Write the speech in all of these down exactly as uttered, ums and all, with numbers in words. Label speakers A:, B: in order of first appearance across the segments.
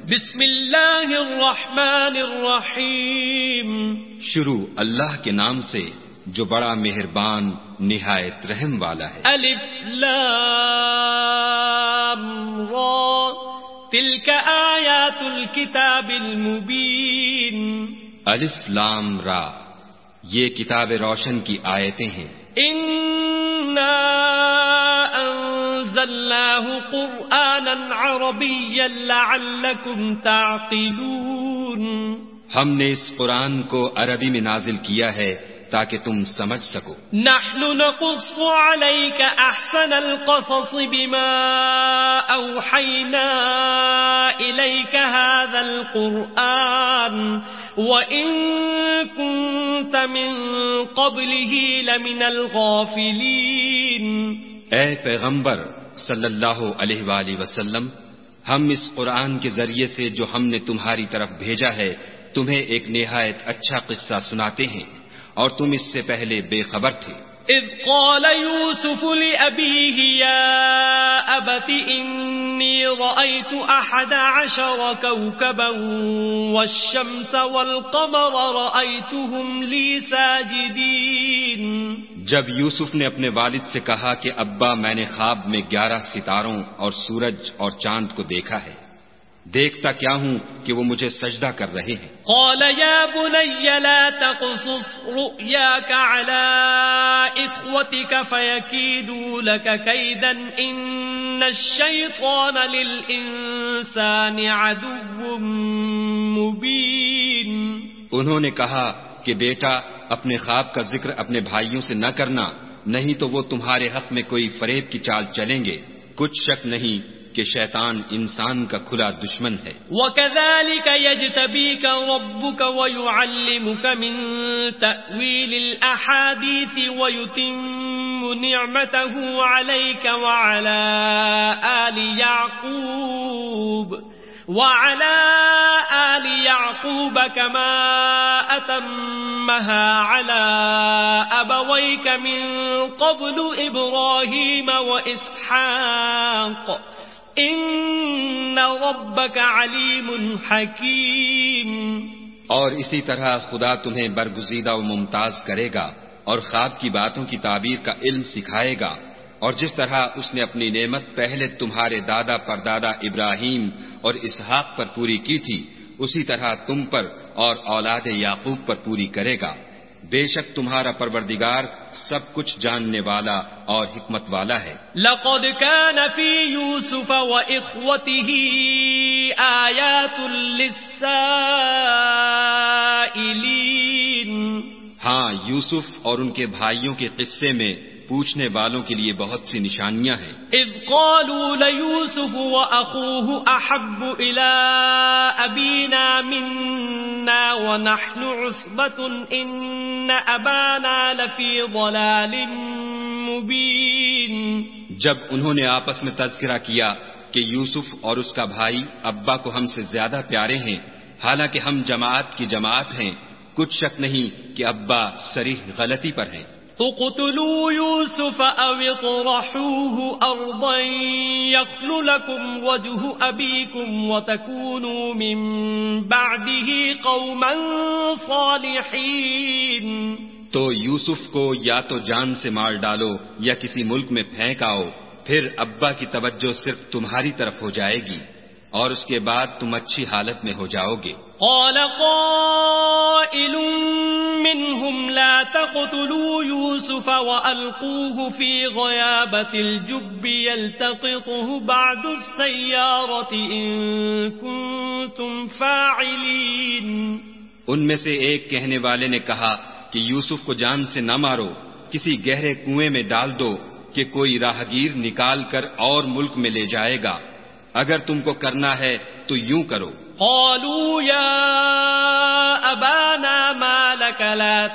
A: بسم اللہ الرحمن الرحیم.
B: شروع اللہ کے نام سے جو بڑا مہربان نہایت رحم والا ہے.
A: الف لام را تلک آیات الکتاب المبین.
B: الف لام را یہ کتاب روشن کی آیتیں ہیں.
A: انا انزلناه قرآنا عربیا لعلکم تعقلون.
B: ہم نے اس قرآن کو عربی میں نازل کیا ہے تاکہ تم سمجھ سکو.
A: نحن نقص عليك احسن القصص بما اوحينا اليك هذا القرآن وان كنت من قبله لمن الغافلين.
B: اے پیغمبر صلی اللہ علیہ وآلہ وسلم، ہم اس قرآن کے ذریعے سے جو ہم نے تمہاری طرف بھیجا ہے تمہیں ایک نہایت اچھا قصہ سناتے ہیں اور تم اس سے پہلے بے خبر تھے.
A: اذ قال يوسف لأبيه يا أبت إني رأيت أحد عشر كوكبا والشمس والقمر رأيتهم لي ساجدين.
B: جب یوسف نے اپنے والد سے کہا کہ ابا میں نے خواب میں گیارہ ستاروں اور سورج اور چاند کو دیکھا ہے، دیکھتا کیا ہوں کہ وہ مجھے سجدہ کر رہے ہیں.
A: قال يا بني لا تقصص رؤياك على إخوتك فيكيدوا لك كيدا إن الشيطان للإنسان عدو مبين.
B: انہوں نے کہا کہ بیٹا اپنے خواب کا ذکر اپنے بھائیوں سے نہ کرنا، نہیں تو وہ تمہارے حق میں کوئی فریب کی چال چلیں گے. کچھ شک نہیں کہ شیطان انسان کا کھلا دشمن ہے.
A: وَكَذَلِكَ يَجْتَبِيكَ رَبُّكَ وَيُعَلِّمُكَ مِن تَأْوِيلِ الْأَحَادِيثِ وَيُتِمُّ نِعْمَتَهُ عَلَيْكَ وَعَلَى آلِ يَعْقُوبَ وَعَلَى آلِ يَعْقُوبَ كَمَا أَتَمَّهَا عَلَى أَبَوَيْكَ مِن قَبْلُ إِبْرَاهِيمَ وَإِسْحَاقَ ان ربک علیم حکیم.
B: اور اسی طرح خدا تمہیں برگزیدہ و ممتاز کرے گا اور خواب کی باتوں کی تعبیر کا علم سکھائے گا، اور جس طرح اس نے اپنی نعمت پہلے تمہارے دادا پردادا ابراہیم اور اسحاق پر پوری کی تھی اسی طرح تم پر اور اولاد یعقوب پر پوری کرے گا. بے شک تمہارا پروردگار سب کچھ جاننے والا اور حکمت والا ہے.
A: لقد كان في يوسف وإخوته آيات للسائلين.
B: ہاں، یوسف اور ان کے بھائیوں کے قصے میں پوچھنے والوں کے لیے بہت سی نشانیاں ہیں.
A: اذ قالوا ليوسف واخوه احب الى ابينا منا ونحن عصبة ان ابانا لفي ضلال مبين.
B: جب انہوں نے آپس میں تذکرہ کیا کہ یوسف اور اس کا بھائی ابا کو ہم سے زیادہ پیارے ہیں حالانکہ ہم جماعت کی جماعت ہیں، کچھ شک نہیں کہ ابا صریح غلطی پر ہیں.
A: اقتلوا يوسف او اطرحوه ارضا يخل لكم وجه ابيكم وتكونوا من بعده قوما صالحين.
B: تو یوسف کو یا تو جان سے مار ڈالو یا کسی ملک میں پھینک آؤ، پھر ابا کی توجہ صرف تمہاری طرف ہو جائے گی اور اس کے بعد تم اچھی حالت میں ہو جاؤ گے.
A: قال قائل منهم لا تقتلوا يوسف وألقوه في غيابة الجب يلتقطه بعض السيارة إن كنتم فاعلين.
B: ان میں سے ایک کہنے والے نے کہا کہ یوسف کو جان سے نہ مارو، کسی گہرے کنویں میں ڈال دو کہ کوئی راہگیر نکال کر اور ملک میں لے جائے گا، اگر تم کو کرنا ہے تو یوں کرو.
A: قالوا يا أبانا ما لك لا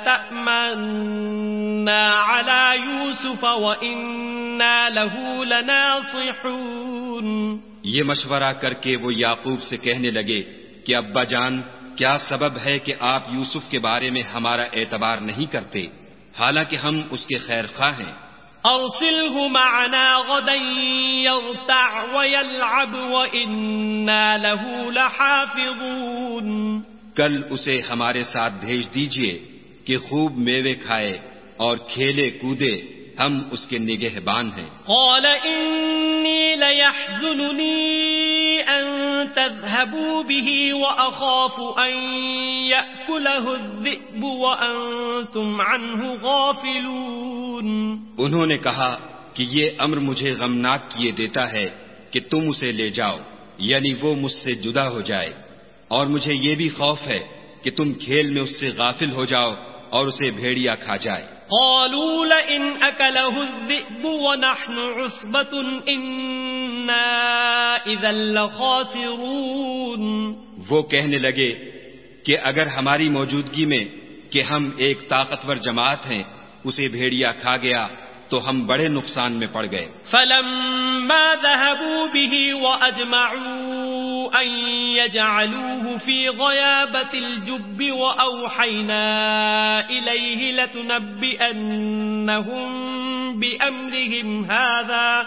A: تأمنا على يوسف وإنا له لناصحون.
B: یہ مشورہ کر کے وہ یعقوب سے کہنے لگے کہ ابا جان کیا سبب ہے کہ آپ یوسف کے بارے میں ہمارا اعتبار نہیں کرتے حالانکہ ہم اس کے خیر خواہ ہیں.
A: أرسله معنا غدا يرتع ويلعب وإنا له لحافظون.
B: کل اسے ہمارے ساتھ بھیج دیجئے کہ خوب میوے کھائے اور کھیلے کودے، ہم اس کے نگہبان ہیں.
A: قال إني ليحزنني أن تذهبوا به وأخاف أن يأكله الذئب وأنتم عنه غافلون.
B: انہوں نے کہا کہ یہ امر مجھے غمناک کیے دیتا ہے کہ تم اسے لے جاؤ، یعنی وہ مجھ سے جدا ہو جائے، اور مجھے یہ بھی خوف ہے کہ تم کھیل میں اس سے غافل ہو جاؤ اور اسے بھیڑیا کھا جائے.
A: قالوا لئن أكله الذئب ونحن عصبة إنا إذا لخاسرون.
B: وہ کہنے لگے کہ اگر ہماری موجودگی میں کہ ہم ایک طاقتور جماعت ہیں اسے بھیڑیا کھا گیا تو ہم بڑے نقصان میں پڑ گئے.
A: فلما ذهبوا به وأجمعوا أن يجعلوه في غيابة الجب وأوحينا إليه لتنبئنهم بأمرهم هذا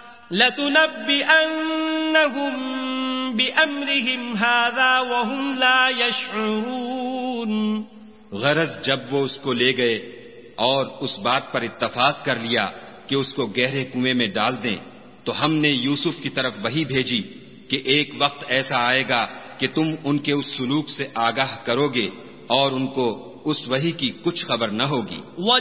A: لتنبئنهم بأمرهم هذا وهم لا يشعرون.
B: غرض جب وہ اس کو لے گئے اور اس بات پر اتفاق کر لیا کہ اس کو گہرے کنویں میں ڈال دیں تو ہم نے یوسف کی طرف وحی بھیجی کہ ایک وقت ایسا آئے گا کہ تم ان کے اس سلوک سے آگاہ کرو گے اور ان کو اس وحی کی کچھ خبر نہ ہوگی.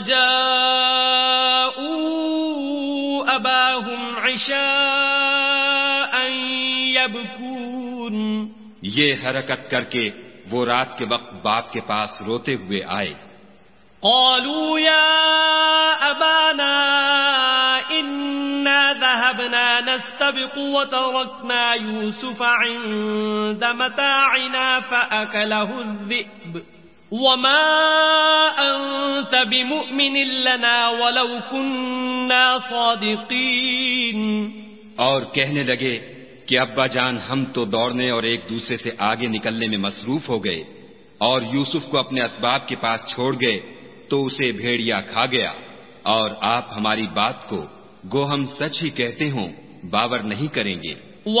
A: وَجَاءُوا أَبَاهُمْ عِشَاءً يَبْكُونَ.
B: یہ حرکت کر کے وہ رات کے وقت باپ کے پاس روتے ہوئے آئے.
A: قالوا يا أبانا إنا ذهبنا نستبق وتركنا يوسف عند متاعنا فأكله الذئب وما أنت بمؤمن لنا ولو كنا صادقين.
B: اور کہنے لگے کہ ابا جان ہم تو دوڑنے اور ایک دوسرے سے آگے نکلنے میں مصروف ہو گئے اور یوسف کو اپنے اسباب کے پاس چھوڑ گئے تو اسے بھیڑیا کھا گیا، اور آپ ہماری بات کو گو ہم سچ ہی کہتے ہوں باور نہیں کریں گے.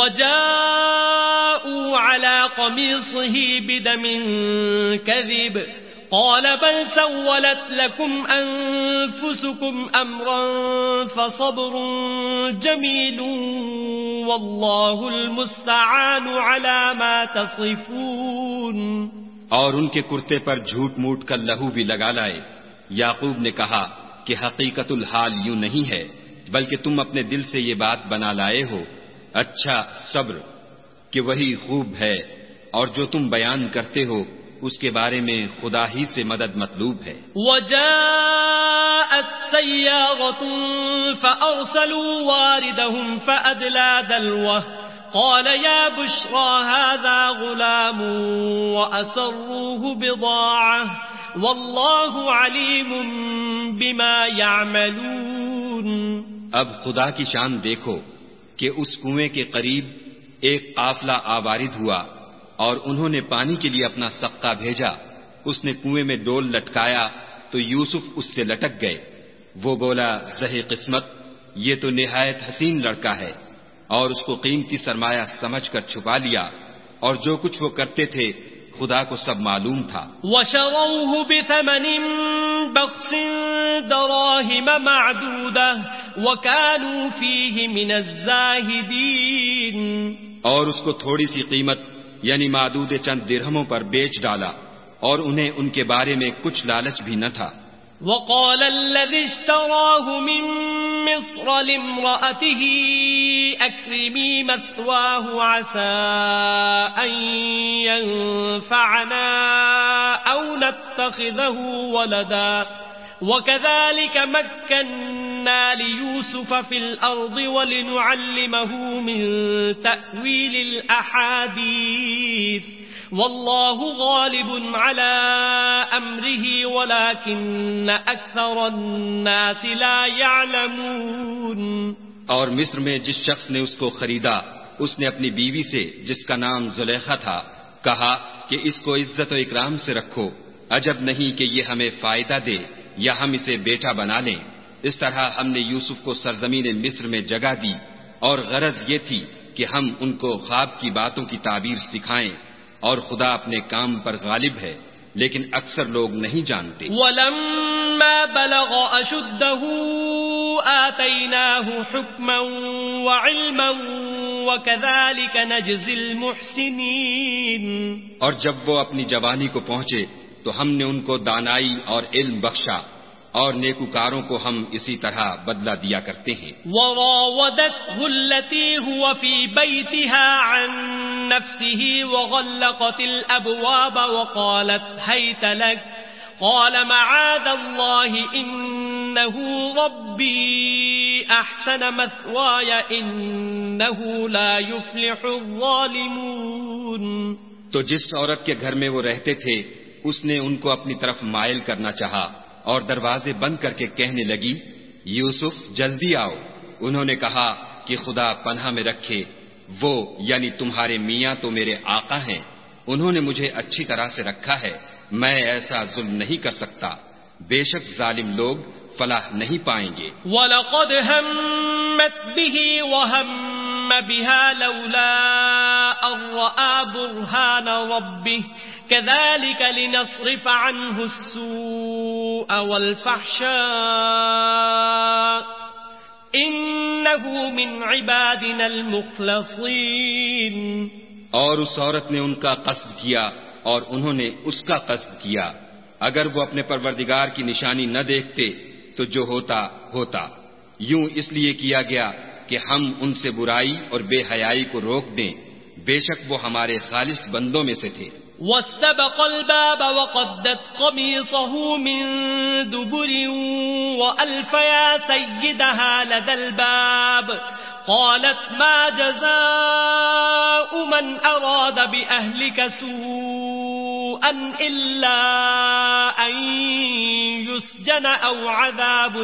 A: وَجَاءُوا عَلَى قَمِيصِهِ بِدَمٍ كَذِبٍ قَالَ بَلْ سَوَّلَتْ لَكُمْ أَنفُسُكُمْ أَمْرًا فَصَبْرٌ جَمِيلٌ وَاللَّهُ الْمُسْتَعَانُ عَلَى مَا تَصِفُونَ.
B: اور ان کے کرتے پر جھوٹ موٹ کا لہو بھی لگا لائے. یعقوب نے کہا کہ حقیقت الحال یوں نہیں ہے بلکہ تم اپنے دل سے یہ بات بنا لائے ہو. اچھا صبر کہ وہی خوب ہے، اور جو تم بیان کرتے ہو اس کے بارے میں خدا ہی سے مدد مطلوب ہے.
A: وَجَاءَتْ سَيَّارَةٌ فَأَرْسَلُوا وَارِدَهُمْ فَأَدْلَى دَلْوَهُ قال يا بشرى هذا غلام وأسروه بضاعة والله عليم بما يعملون.
B: اب خدا کی شان دیکھو کہ اس کنویں کے قریب ایک قافلہ آوارد ہوا اور انہوں نے پانی کے لیے اپنا سقا بھیجا. اس نے کنویں میں ڈول لٹکایا تو یوسف اس سے لٹک گئے. وہ بولا زہے قسمت، یہ تو نہایت حسین لڑکا ہے، اور اس کو قیمتی سرمایہ سمجھ کر چھپا لیا، اور جو کچھ وہ کرتے تھے خدا کو سب معلوم تھا.
A: وَشَرَوْهُ بِثَمَنٍ بَخْسٍ دَرَاهِمَ مَعْدُودَةٍ وَكَانُوا فِيهِ مِنَ الزَّاهِدِينَ.
B: اور اس کو تھوڑی سی قیمت یعنی معدود چند درہموں پر بیچ ڈالا، اور انہیں ان کے بارے میں کچھ لالچ بھی نہ تھا.
A: وقال الذي اشتراه من مصر لامرأته أكرمي مثواه عسى أن ينفعنا أو نتخذه ولدا وكذلك مكنا ليوسف في الأرض ولنعلمه من تأويل الأحاديث والله غالب على امره ولكن اكثر الناس لا يعلمون.
B: اور مصر میں جس شخص نے اس کو خریدا اس نے اپنی بیوی سے جس کا نام زلیخا تھا کہا کہ اس کو عزت و اکرام سے رکھو، عجب نہیں کہ یہ ہمیں فائدہ دے یا ہم اسے بیٹا بنا لیں، اس طرح ہم نے یوسف کو سرزمین مصر میں جگہ دی، اور غرض یہ تھی کہ ہم ان کو خواب کی باتوں کی تعبیر سکھائیں، اور خدا اپنے کام پر غالب ہے، لیکن اکثر لوگ نہیں جانتے۔
A: وَلَمَّا بَلَغَ أَشُدَّهُ آتَيْنَاهُ حُكْمًا وَعِلْمًا وَكَذَلِكَ نَجْزِي الْمُحْسِنِينَ۔
B: اور جب وہ اپنی جوانی کو پہنچے تو ہم نے ان کو دانائی اور علم بخشا، اور نیکوکاروں کو ہم اسی طرح بدلہ دیا کرتے ہیں۔
A: وراودته التي هو في بيتها عن نفسه وغلقت الأبواب وقالت هيت لك قال معاذ الله إنه ربي أحسن مثواي إنه لا يفلح الظالمون۔
B: تو جس عورت کے گھر میں وہ رہتے تھے اس نے ان کو اپنی طرف مائل کرنا چاہا اور دروازے بند کر کے کہنے لگی، یوسف جلدی آؤ۔ انہوں نے کہا کہ خدا پناہ میں رکھے، وہ یعنی تمہارے میاں تو میرے آقا ہیں، انہوں نے مجھے اچھی طرح سے رکھا ہے، میں ایسا ظلم نہیں کر سکتا، بے شک ظالم لوگ فلاح نہیں پائیں گے۔
A: وَلَقَدْ هَمَّتْ بِهِ وَهَمَّ بِهَا لَوْلَا أَن رَّأَىٰ بُرْهَانَ رَبِّهِ كَذَلِكَ لِنَصْرِفَ عَنْهُ السُّوءَ وَالْفَحْشَاءَ إِنَّهُ مِنْ عِبَادِنَا الْمُخْلَصِينَ۔
B: اور اس عورت نے ان کا قصد کیا اور انہوں نے اس کا قصد کیا، اگر وہ اپنے پروردگار کی نشانی نہ دیکھتے تو جو ہوتا ہوتا، یوں اس لیے کیا گیا کہ ہم ان سے برائی اور بے حیائی کو روک دیں، بے شک وہ ہمارے خالص بندوں میں سے تھے۔
A: واستبق الباب وقدت قميصه من دبر وألف يا سيدها لدى الباب قالت ما جزاء من أراد بأهلك سوءا إلا أن يسجن أو عذاب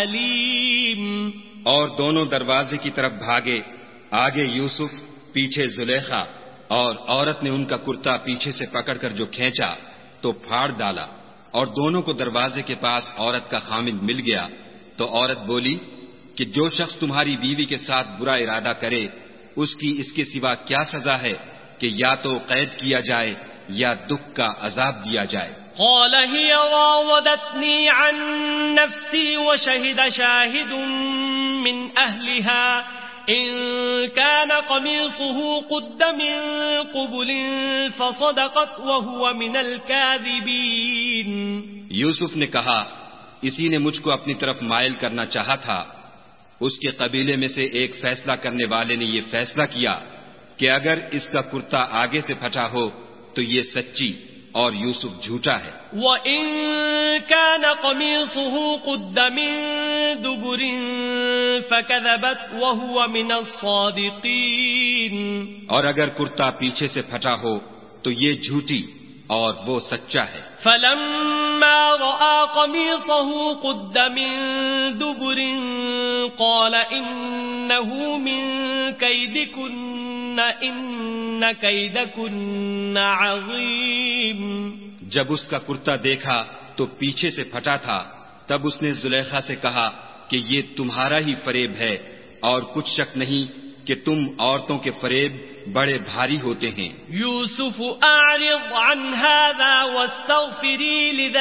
A: أليم۔
B: اور دونوں دروازے کی طرف بھاگے، آگے یوسف، پیچھے زلیخا، اور عورت نے ان کا کرتا پیچھے سے پکڑ کر جو کھینچا تو پھاڑ ڈالا، اور دونوں کو دروازے کے پاس عورت کا خامند مل گیا۔ تو عورت بولی کہ جو شخص تمہاری بیوی کے ساتھ برا ارادہ کرے اس کی اس کے سوا کیا سزا ہے کہ یا تو قید کیا جائے یا دکھ کا عذاب دیا جائے۔
A: قال هي راودتني عن نفسي وشهد شاهد من أهلها إن كان قميصه قد من قبل فصدقت وهو من الكاذبين۔
B: یوسف نے کہا، اسی نے مجھ کو اپنی طرف مائل کرنا چاہا تھا، اس کے قبیلے میں سے ایک فیصلہ کرنے والے نے یہ فیصلہ کیا کہ اگر اس کا کرتا آگے سے پھٹا ہو تو یہ سچی اور یوسف جھوٹا ہے۔
A: وَإِن كَانَ قَمِيصُهُ قُدَّ مِن دُبُرٍ فَكَذَبَتْ وَهُوَ مِنَ الصَّادِقِينَ۔
B: اور اگر کرتا پیچھے سے پھٹا ہو تو یہ جھوٹی اور وہ سچا ہے۔
A: فَلَمَّا رَأَىٰ قَمِيصَهُ قُدَّ مِن دُبُرٍ قَالَ إِنَّهُ مِن كَيْدِكُنَّ إِنَّ كَيْدَكُنَّ عَظِيمٌ۔
B: جب اس کا کرتا دیکھا تو پیچھے سے پھٹا تھا، تب اس نے زلیخا سے کہا کہ یہ تمہارا ہی فریب ہے، اور کچھ شک نہیں کہ تم عورتوں کے فریب بڑے بھاری ہوتے ہیں۔
A: یوسف اعرض عن هذا واستغفری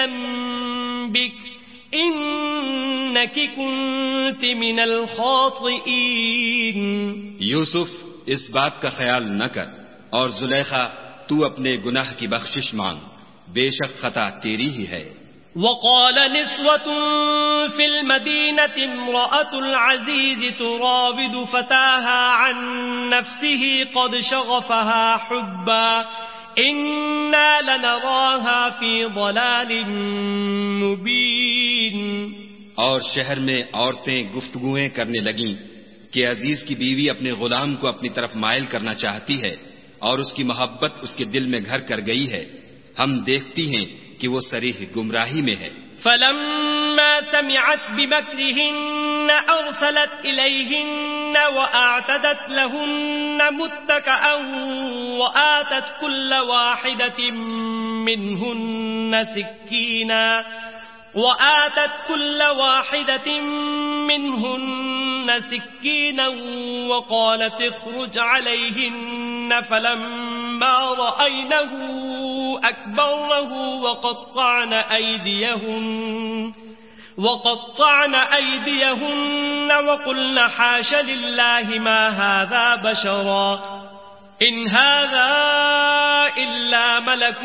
A: لذنبک انک کنت من الخاطئین۔
B: یوسف اس بات کا خیال نہ کر، اور زلیخا تو اپنے گناہ کی بخشش مانگ، بے شک خطا تیری ہی ہے۔
A: وقال نسوة في المدينة امرأة العزيز تراود فتاها عن نفسه قد شغفها حبا إنا لنراها في ضلال مبين۔
B: اور شہر میں عورتیں گفتگویں کرنے لگیں کہ عزیز کی بیوی اپنے غلام کو اپنی طرف مائل کرنا چاہتی ہے اور اس کی محبت اس کے دل میں گھر کر گئی ہے، ہم دیکھتی ہیں کہ وہ صریح گمراہی میں ہے۔
A: فلما سمعت بمكرهن أرسلت إليهن وأعتدت لهن متكئا وآتت كل واحدة منهن سكينا وآتت كل واحدة منهن سكينا وقالت اخرج عليهن فلما رأينه أكبرنه وقطعن أيديهن وقطعن أيديهن وقلن حاش لله ما هذا بشرا إن هذا إلا ملك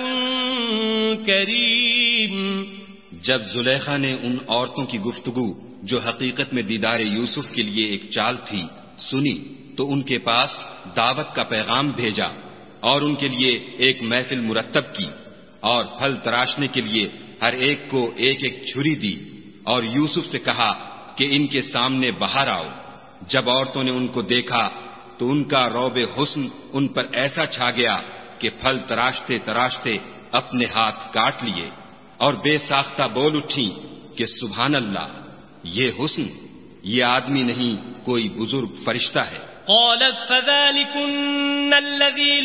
A: كريم.
B: جب زلیخا نے ان عورتوں کی گفتگو جو حقیقت میں دیدار یوسف کے لیے ایک چال تھی سنی تو ان کے پاس دعوت کا پیغام بھیجا اور ان کے لیے ایک محفل مرتب کی اور پھل تراشنے کے لیے ہر ایک کو ایک ایک چھری دی اور یوسف سے کہا کہ ان کے سامنے باہر آؤ. جب عورتوں نے ان کو دیکھا تو ان کا روب حسن ان پر ایسا چھا گیا کہ پھل تراشتے تراشتے اپنے ہاتھ کاٹ لیے اور بے ساختہ بول اٹھیں کہ سبحان اللہ، یہ حسن، یہ آدمی نہیں کوئی بزرگ فرشتہ ہے.
A: قالت فذلكن الذي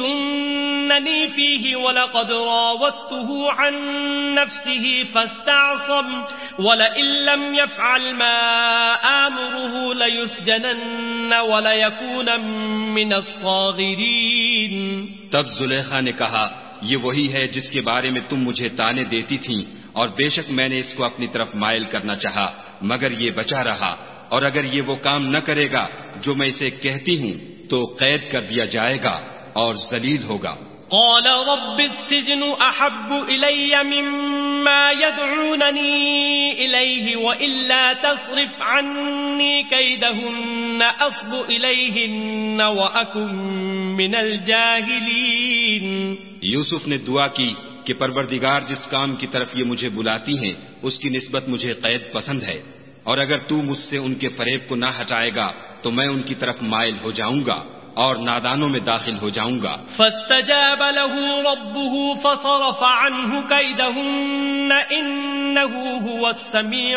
A: لمتنني فيه ولقد راودته عن نفسه فاستعصم ولئن لم يفعل ما آمره ليسجنن وليكون من الصاغرين.
B: تب زلیخا نے کہا یہ وہی ہے جس کے بارے میں تم مجھے تانے دیتی تھیں اور بے شک میں نے اس کو اپنی طرف مائل کرنا چاہا مگر یہ بچا رہا اور اگر یہ وہ کام نہ کرے گا جو میں اسے کہتی ہوں تو قید کر دیا جائے گا اور ذلیل ہوگا.
A: قال رب السجن احب الي مما يدعونني اليه والا تصرف عني كيدهن اصب اليهن واكن من الجاهلين.
B: یوسف نے دعا کی کہ پروردگار جس کام کی طرف یہ مجھے بلاتی ہیں اس کی نسبت مجھے قید پسند ہے اور اگر تو مجھ سے ان کے فریب کو نہ ہٹائے گا تو میں ان کی طرف مائل ہو جاؤں گا اور نادانوں میں داخل ہو جاؤں گا.
A: فاستجاب له ربه فصرف عنه كيدهن انه هو السميع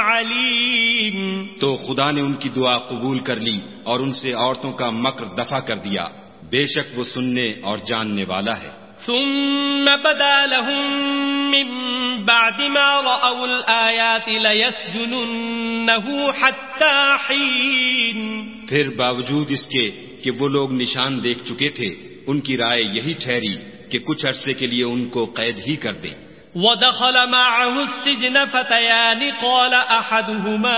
A: العليم.
B: تو خدا نے ان کی دعا قبول کر لی اور ان سے عورتوں کا مکر دفع کر دیا، بے شک وہ سننے اور جاننے والا ہے.
A: ثم بدا لهم من بعد ما رأوا الآيات ليسجننه حتى حين.
B: پھر باوجود اس کے کہ وہ لوگ نشان دیکھ چکے تھے ان کی رائے یہی ٹھہری کہ کچھ عرصے کے لیے ان کو قید ہی کر دیں.
A: ودخل معه السجن فتيان قال أحدهما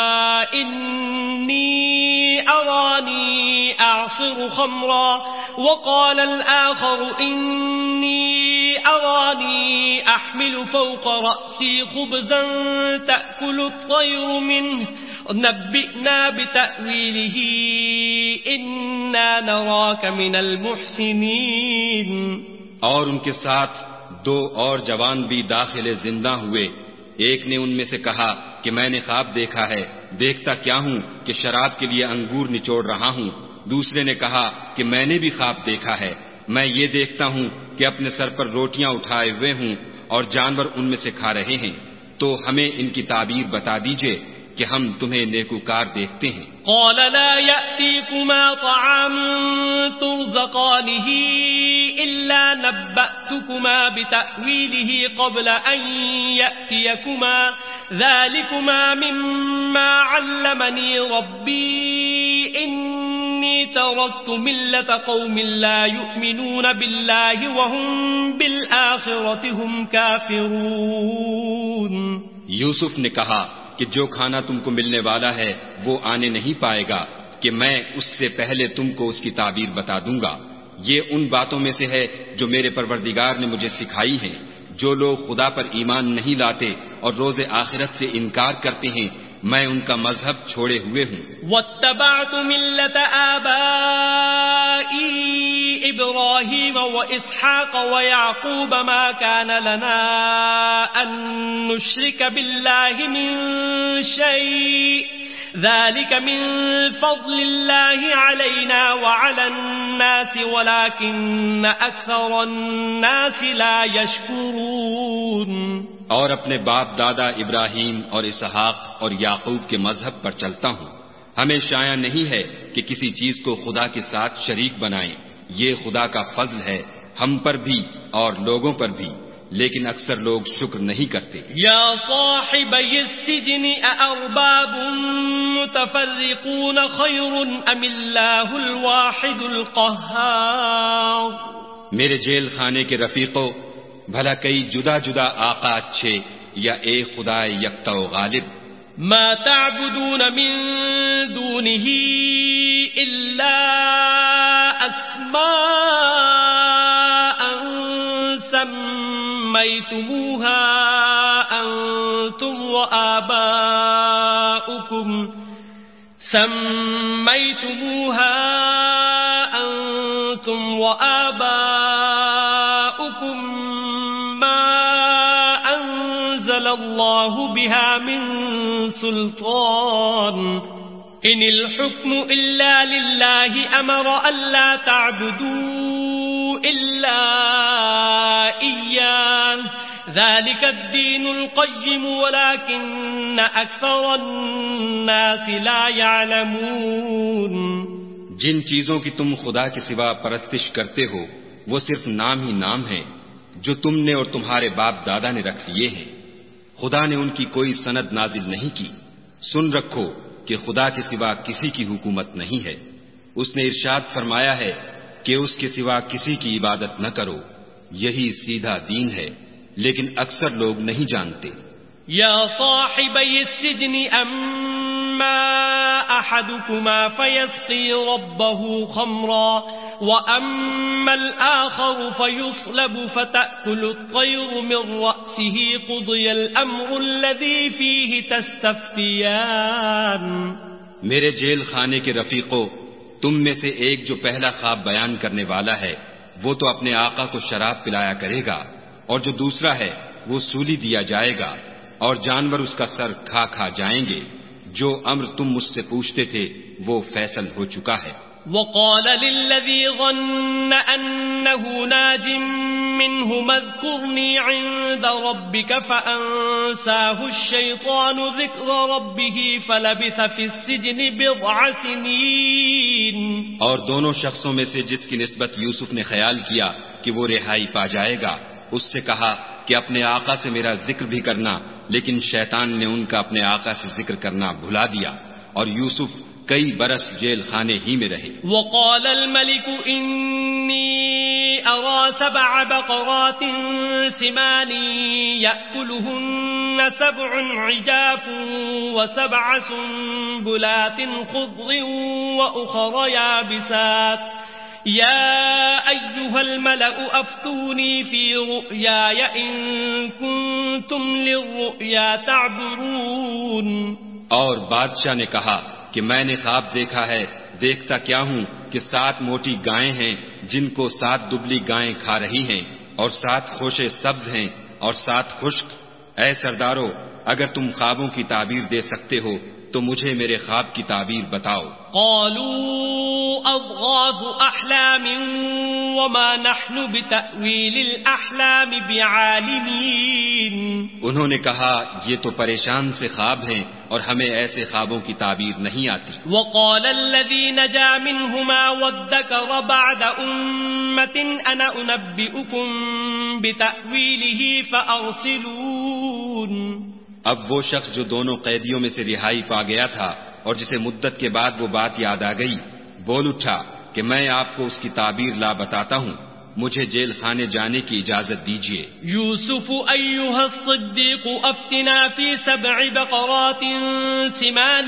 A: إني أراني أعصر خمرا وقال الآخر إني أراني أحمل فوق رأسي خبزا تأكل الطير منه نبئنا بتأويله إنا نراك من المحسنين.
B: اور ان کے ساتھ دو اور جوان بھی داخل زندہ ہوئے. ایک نے ان میں سے کہا کہ میں نے خواب دیکھا ہے، دیکھتا کیا ہوں کہ شراب کے لیے انگور نچوڑ رہا ہوں. دوسرے نے کہا کہ میں نے بھی خواب دیکھا ہے، میں یہ دیکھتا ہوں کہ اپنے سر پر روٹیاں اٹھائے ہوئے ہوں اور جانور ان میں سے کھا رہے ہیں، تو ہمیں ان کی تعبیر بتا دیجئے کہ ہم تمہیں نیکوکار دیکھتے ہیں.
A: قال لا يأتيكما طعام ترزقانه إلا نبأتكما بتأويله قبل أن يأتيكما ذلكما مما علمني ربي إني تركت ملة قوم لا يؤمنون بالله وهم بالآخرة هم كافرون.
B: یوسف نے کہا کہ جو کھانا تم کو ملنے والا ہے وہ آنے نہیں پائے گا کہ میں اس سے پہلے تم کو اس کی تعبیر بتا دوں گا. یہ ان باتوں میں سے ہے جو میرے پروردگار نے مجھے سکھائی ہیں. جو لوگ خدا پر ایمان نہیں لاتے اور روز آخرت سے انکار کرتے ہیں میں ان کا مذہب چھوڑے ہوئے ہوں.
A: واتبعت ملة آبائي إبراهيم وإسحاق ويعقوب ما كان لنا أن نشرك بالله من شيء ذلك من فضل الله علينا وعلى الناس ولكن أكثر الناس لا يشكرون.
B: اور اپنے باپ دادا ابراہیم اور اسحاق اور یعقوب کے مذہب پر چلتا ہوں. ہمیں شایع نہیں ہے کہ کسی چیز کو خدا کے ساتھ شریک بنائیں. یہ خدا کا فضل ہے ہم پر بھی اور لوگوں پر بھی، لیکن اکثر لوگ شکر نہیں کرتے.
A: یا صاحبی السجن اارباب متفرقون خیر ام اللہ الواحد القہار.
B: میرے جیل خانے کے رفیقوں، بھلا کئی جدا جدا آقا اچھے یا ایک خدا یکتا و غالب؟
A: ما تعبدون من دونه الا اسماء سميتموها انتم وآباؤكم سميتموها انتم وآباؤكم اللہ بها من سلطان ان الحکم الا للہ امر الا تعبدوا الا ایاہ ذلك الدین القیم ولكن اکثر الناس لا يعلمون.
B: جن چیزوں کی تم خدا کے سوا پرستش کرتے ہو وہ صرف نام ہی نام ہیں جو تم نے اور تمہارے باپ دادا نے رکھ لیے ہیں. خدا نے ان کی کوئی سند نازل نہیں کی. سن رکھو کہ خدا کے سوا کسی کی حکومت نہیں ہے. اس نے ارشاد فرمایا ہے کہ اس کے سوا کسی کی عبادت نہ کرو، یہی سیدھا دین ہے، لیکن اکثر لوگ نہیں جانتے.
A: یا صاحبی السجن اما احدكما فيسقي ربه خمرا واما الاخر فيصلب فتأكل الطير من رأسه قضي الامر الذي فيه تستفتيان.
B: میرے جیل خانے کے رفیقوں، تم میں سے ایک جو پہلا خواب بیان کرنے والا ہے وہ تو اپنے آقا کو شراب پلایا کرے گا، اور جو دوسرا ہے وہ سولی دیا جائے گا، اور جانور اس کا سر کھا کھا جائیں گے. جو امر تم مجھ سے پوچھتے تھے وہ فیصل ہو چکا ہے.
A: وقال للذي ظن أنه ناج منه اذكرني عند ربك فأنساه الشيطان ذكر ربه فلبث في السجن بضع سنين.
B: اور دونوں شخصوں میں سے جس کی نسبت یوسف نے خیال کیا کہ وہ رہائی پا جائے گا، اس سے کہا کہ اپنے آقا سے میرا ذکر بھی کرنا، لیکن شیطان نے ان کا اپنے آقا سے ذکر کرنا بھلا دیا، اور یوسف کئی برس جیل خانے ہی میں رہے.
A: وقال الملك انی ارى سبع بقرات سمان يأكلهن سبع عجاف وسبع سنبلات خضر وأخر يابسات يا أيها الملأ أفتوني في رؤياي إن كنتم للرؤيا تعبرون.
B: اور بادشاہ نے کہا کہ میں نے خواب دیکھا ہے، دیکھتا کیا ہوں کہ سات موٹی گائیں ہیں جن کو سات دبلی گائیں کھا رہی ہیں، اور سات خوشے سبز ہیں اور سات خشک. اے سردارو، اگر تم خوابوں کی تعبیر دے سکتے ہو تو مجھے میرے خواب کی تعبیر بتاؤ.
A: قالوا اضغاث احلام وما نحن بتأویل الاحلام بعالمین.
B: انہوں نے کہا یہ تو پریشان سے خواب ہیں اور ہمیں ایسے خوابوں کی تعبیر نہیں آتی.
A: وقال الذي نجا منهما وادكر بعد امة انا انبئكم بتأویلہ فارسلون.
B: اب وہ شخص جو دونوں قیدیوں میں سے رہائی پا گیا تھا اور جسے مدت کے بعد وہ بات یاد آ گئی، بول اٹھا کہ میں آپ کو اس کی تعبیر لا بتاتا ہوں، مجھے جیل خانے جانے کی اجازت دیجیے.
A: یوسف ایھا الصدیق افتنا فی سبع بقرات سمان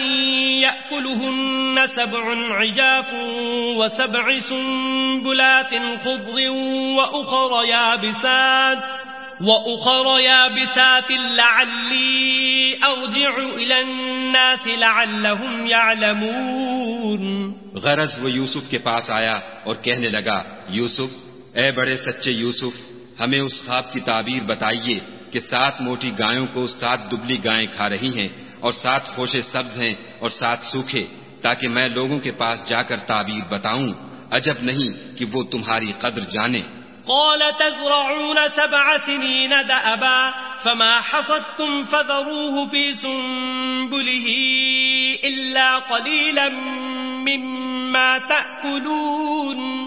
A: یأکلہن سبع عجاف وسبع سنبلات خضر وأخر یابسات وَأُخَرَ يَابِسَاتٍ لَعَلِّي أَرْجِعُ إِلَى النَّاسِ لَعَلَّهُمْ يَعْلَمُونَ.
B: غرض وہ یوسف کے پاس آیا اور کہنے لگا، یوسف، اے بڑے سچے یوسف، ہمیں اس خواب کی تعبیر بتائیے کہ سات موٹی گایوں کو سات دبلی گائیں کھا رہی ہیں اور سات خوشے سبز ہیں اور سات سوکھے، تاکہ میں لوگوں کے پاس جا کر تعبیر بتاؤں. عجب نہیں کہ وہ تمہاری قدر جانے.
A: قال تزرعون سبع سنين دأبا فما حصدتم فذروه في سنبله إلا قليلا مما تأكلون.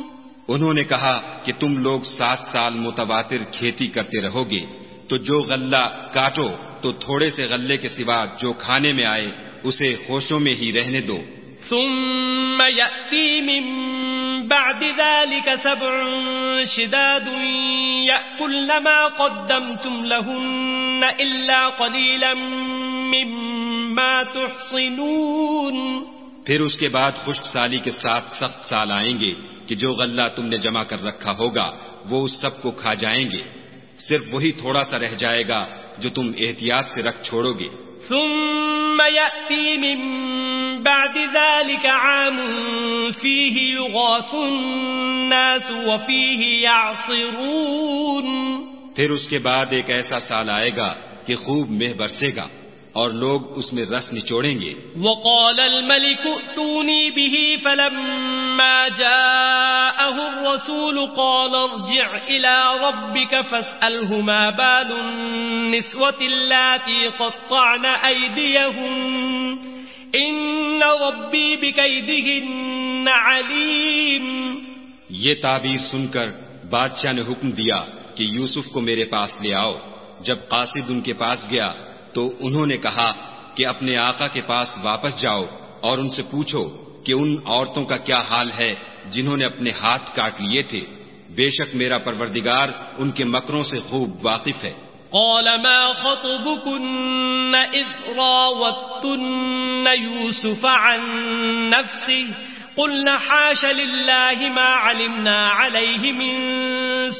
B: انہوں نے کہا کہ تم لوگ سات سال متواتر کھیتی کرتے رہو گے، تو جو غلہ کاٹو تو تھوڑے سے غلے کے سوا جو کھانے میں آئے اسے ہوشوں میں ہی رہنے دو۔
A: ثم يأتي من بعد ذلك سبع شداد يأكلن ما قدمتم لهن إلا قليلا مما تحصنون۔
B: پھر اس کے بعد خشک سالی کے ساتھ سخت سال آئیں گے کہ جو غلہ تم نے جمع کر رکھا ہوگا وہ اس سب کو کھا جائیں گے، صرف وہی تھوڑا سا رہ جائے گا جو تم احتیاط سے رکھ چھوڑو گے۔
A: ثم يأتي من بعد ذلك عام فيه يغاث الناس وفيه يعصرون۔
B: پھر اس کے بعد ایک ایسا سال آئے گا کہ خوب مہ برسے گا اور لوگ اس میں رس نچوڑیں گے۔
A: وقال الملك ائتوني به فلما جاءه الرسول قال ارجع إلى ربك فاسأله ما بال النسوة اللاتي قطعن أيديهن إن ربي بكيدهن عليم۔
B: یہ تعبیر سن کر بادشاہ نے حکم دیا کہ یوسف کو میرے پاس لے آؤ۔ جب قاصد ان کے پاس گیا تو انہوں نے کہا کہ اپنے آقا کے پاس واپس جاؤ اور ان سے پوچھو کہ ان عورتوں کا کیا حال ہے جنہوں نے اپنے ہاتھ کاٹ لیے تھے، بے شک میرا پروردگار ان کے مکروں سے خوب واقف ہے۔
A: قال ما خطبكن إذ راوتن يوسف عن نفسه قلنا حاش لله ما علمنا عليه من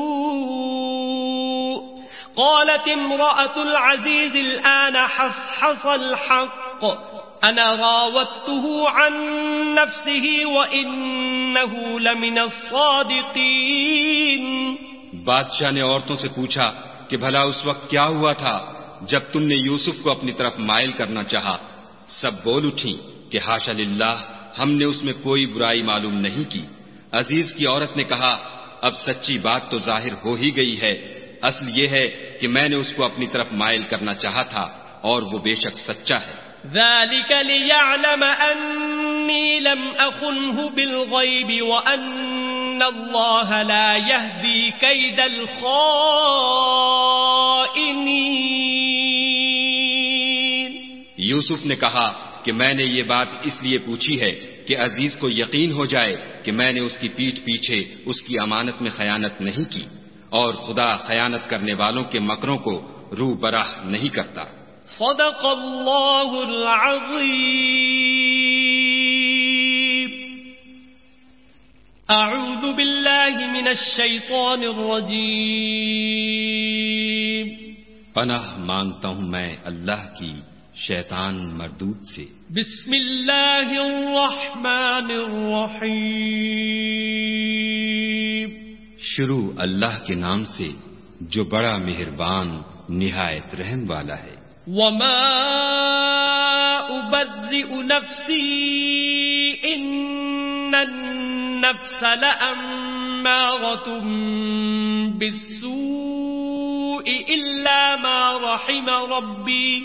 A: سوء قالت امرأة العزيز الآن حصحص الحق أنا راودته عن نفسه وإنه لمن الصادقين۔
B: بادشاہ نے عورتوں سے پوچھا کہ بھلا اس وقت کیا ہوا تھا جب تم نے یوسف کو اپنی طرف مائل کرنا چاہا؟ سب بول اٹھیں کہ حاشا للہ، ہم نے اس میں کوئی برائی معلوم نہیں کی۔ عزیز کی عورت نے کہا اب سچی بات تو ظاہر ہو ہی گئی ہے، اصل یہ ہے کہ میں نے اس کو اپنی طرف مائل کرنا چاہا تھا اور وہ بے شک سچا ہے۔
A: ذلك ليعلم أني لم أخنه بالغيب وأن الله لا يهدي كيد الخائنين۔
B: یوسف نے کہا کہ میں نے یہ بات اس لیے پوچھی ہے کہ عزیز کو یقین ہو جائے کہ میں نے اس کی پیٹھ پیچھے اس کی امانت میں خیانت نہیں کی، اور خدا خیانت کرنے والوں کے مکروں کو روح براہ نہیں کرتا۔
A: صدق اللہ العظیم۔ اعوذ باللہ من الشیطان الرجیم۔
B: پناہ مانگتا ہوں میں اللہ کی شیطان مردود سے۔
A: بسم اللہ الرحمن الرحیم۔
B: شروع اللہ کے نام سے جو بڑا مہربان نہایت رحم والا ہے۔
A: وما أبرئ نفسي إن النفس لأمارة بالسوء إلا ما رحم ربي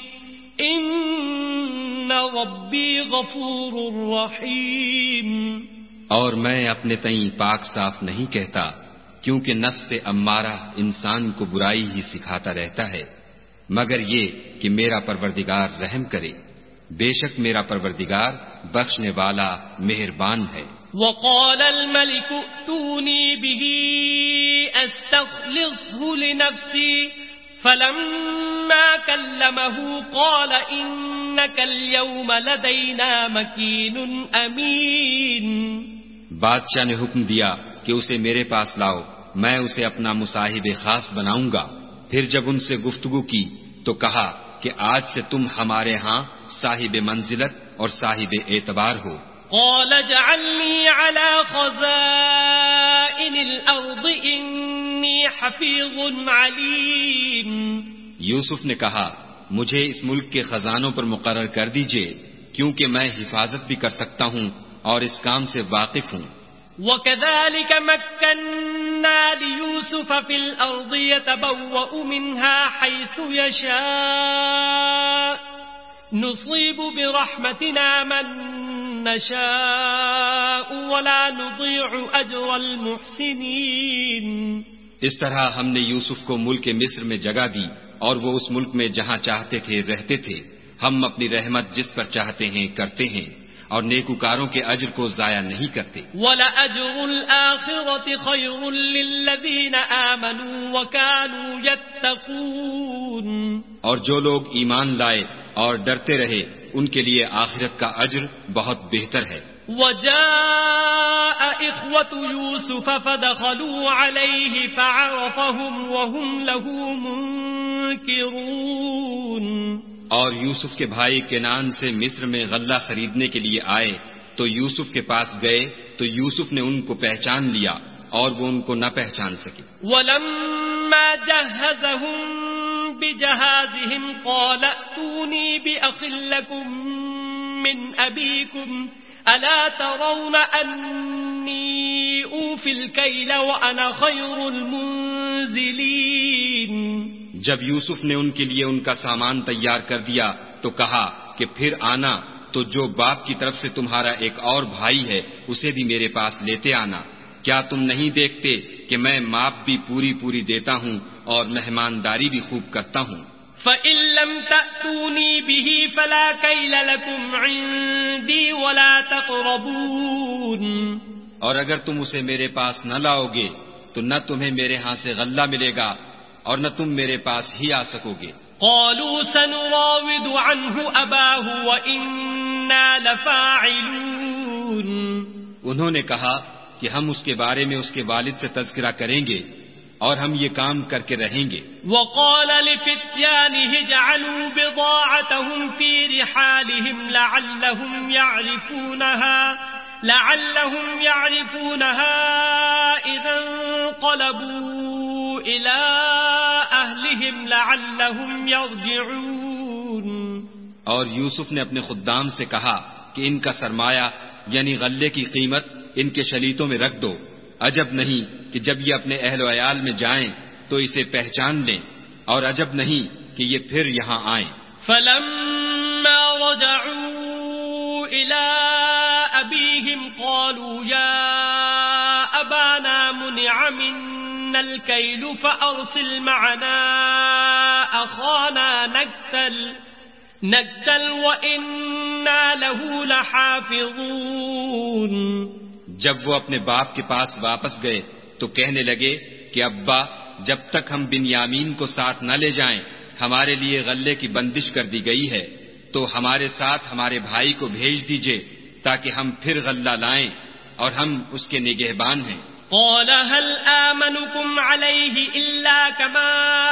A: إن ربي غفور رحيم۔
B: اور میں اپنے تئیں پاک صاف نہیں کہتا، کیونکہ نفس امارہ انسان کو برائی ہی سکھاتا رہتا ہے، مگر یہ کہ میرا پروردگار رحم کرے، بے شک میرا پروردگار بخشنے والا مہربان ہے۔
A: وقال الملك ائتوني به استخلصه لنفسي فلما كلمه قال إنك اليوم لدينا مكين أمين۔
B: بادشاہ نے حکم دیا کہ اسے میرے پاس لاؤ، میں اسے اپنا مصاحب خاص بناؤں گا۔ پھر جب ان سے گفتگو کی تو کہا کہ آج سے تم ہمارے ہاں صاحب منزلت اور صاحب اعتبار ہو۔
A: قال اجعلني على خزائن الأرض إني حفيظ عليم۔
B: یوسف نے کہا مجھے اس ملک کے خزانوں پر مقرر کر دیجئے، کیونکہ میں حفاظت بھی کر سکتا ہوں اور اس کام سے واقف ہوں۔
A: وكذلك مكنا ليوسف في الأرض يتبوأ منها حيث يشاء نصيب برحمتنا من نشاء ولا نضيع أجر المحسنين.
B: اس طرح ہم نے یوسف کو ملک مصر میں جگہ دی اور وہ اس ملک میں جہاں چاہتے تھے رہتے تھے. ہم اپنی رحمت جس پر چاہتے ہیں کرتے ہیں اور نیکوکاروں کے اجر کو ضائع نہیں کرتے.
A: وَلَأَجْرُ الْآخِرَةِ خَيْرٌ لِّلَّذِينَ آمَنُوا وَكَانُوا يَتَّقُونَ.
B: اور جو لوگ ایمان لائے اور ڈرتے رہے ان کے لیے آخرت کا اجر بہت بہتر ہے.
A: وَجَاءَ إِخْوَةُ يُوسُفَ فَدَخَلُوا عَلَيْهِ فَعَرَفَهُمْ وَهُمْ لَهُ مُنكِرُونَ.
B: اور یوسف کے بھائی کنان سے مصر میں غلہ خریدنے کے لیے آئے تو یوسف کے پاس گئے تو یوسف نے ان کو پہچان لیا اور وہ ان کو نہ پہچان سکے.
A: وَلَمَّا جَهَّزَهُم بِجَهَازِهِمْ قَالَ ائْتُونِي بِأَخٍ لَّكُم مِّنْ أَبِيكُمْ أَلَا تَرَوْنَ أَنِّي أُوفِي الْكَيْلَ وَأَنَا خَيْرُ الْمُنزِلِينَ.
B: جب یوسف نے ان کے لیے ان کا سامان تیار کر دیا تو کہا کہ پھر آنا تو جو باپ کی طرف سے تمہارا ایک اور بھائی ہے اسے بھی میرے پاس لیتے آنا. کیا تم نہیں دیکھتے کہ میں ماپ بھی پوری پوری دیتا ہوں اور مہمانداری بھی خوب کرتا ہوں.
A: فَإِن لَّمْ تَأْتُونِي بِهِ فَلَا كَيْلَ لَكُمْ عِندِي وَلَا تَقْرَبُونَ.
B: اور اگر تم اسے میرے پاس نہ لاؤ گے تو نہ تمہیں میرے ہاں سے غلہ ملے گا اور نہ تم میرے پاس ہی آ سکو گے.
A: قالوا سنراود عنه أباه وإنا لفاعلون.
B: انہوں نے کہا کہ ہم اس کے بارے میں اس کے والد سے تذکرہ کریں گے اور ہم یہ کام کر کے رہیں گے.
A: وقال لفتيانه اجعلوا بضاعتهم في رحالهم لعلهم يعرفونها لعلهم يعرفونها إذا انقلبوا إلى أهلهم لعلهم يرجعون.
B: اور یوسف نے اپنے خدام سے کہا کہ ان کا سرمایہ یعنی غلے کی قیمت ان کے شلیتوں میں رکھ دو. عجب نہیں کہ جب یہ اپنے اہل و عیال میں جائیں تو اسے پہچان لیں اور عجب نہیں کہ یہ پھر یہاں آئیں.
A: فلما رجعوا إلى أبيهم قالوا يا أبانا منع منا الكيل فأرسل معنا أخانا نكتل نكتل وإنا له لحافظون.
B: جب وہ اپنے باپ کے پاس واپس گئے تو کہنے لگے کہ ابا جب تک ہم بنیامین کو ساتھ نہ لے جائیں ہمارے لیے غلے کی بندش کر دی گئی ہے تو ہمارے ساتھ ہمارے بھائی کو بھیج دیجئے تاکہ ہم پھر غلہ لائیں اور ہم اس کے نگہبان ہیں.
A: قال هل آمنكم عليه إلا كما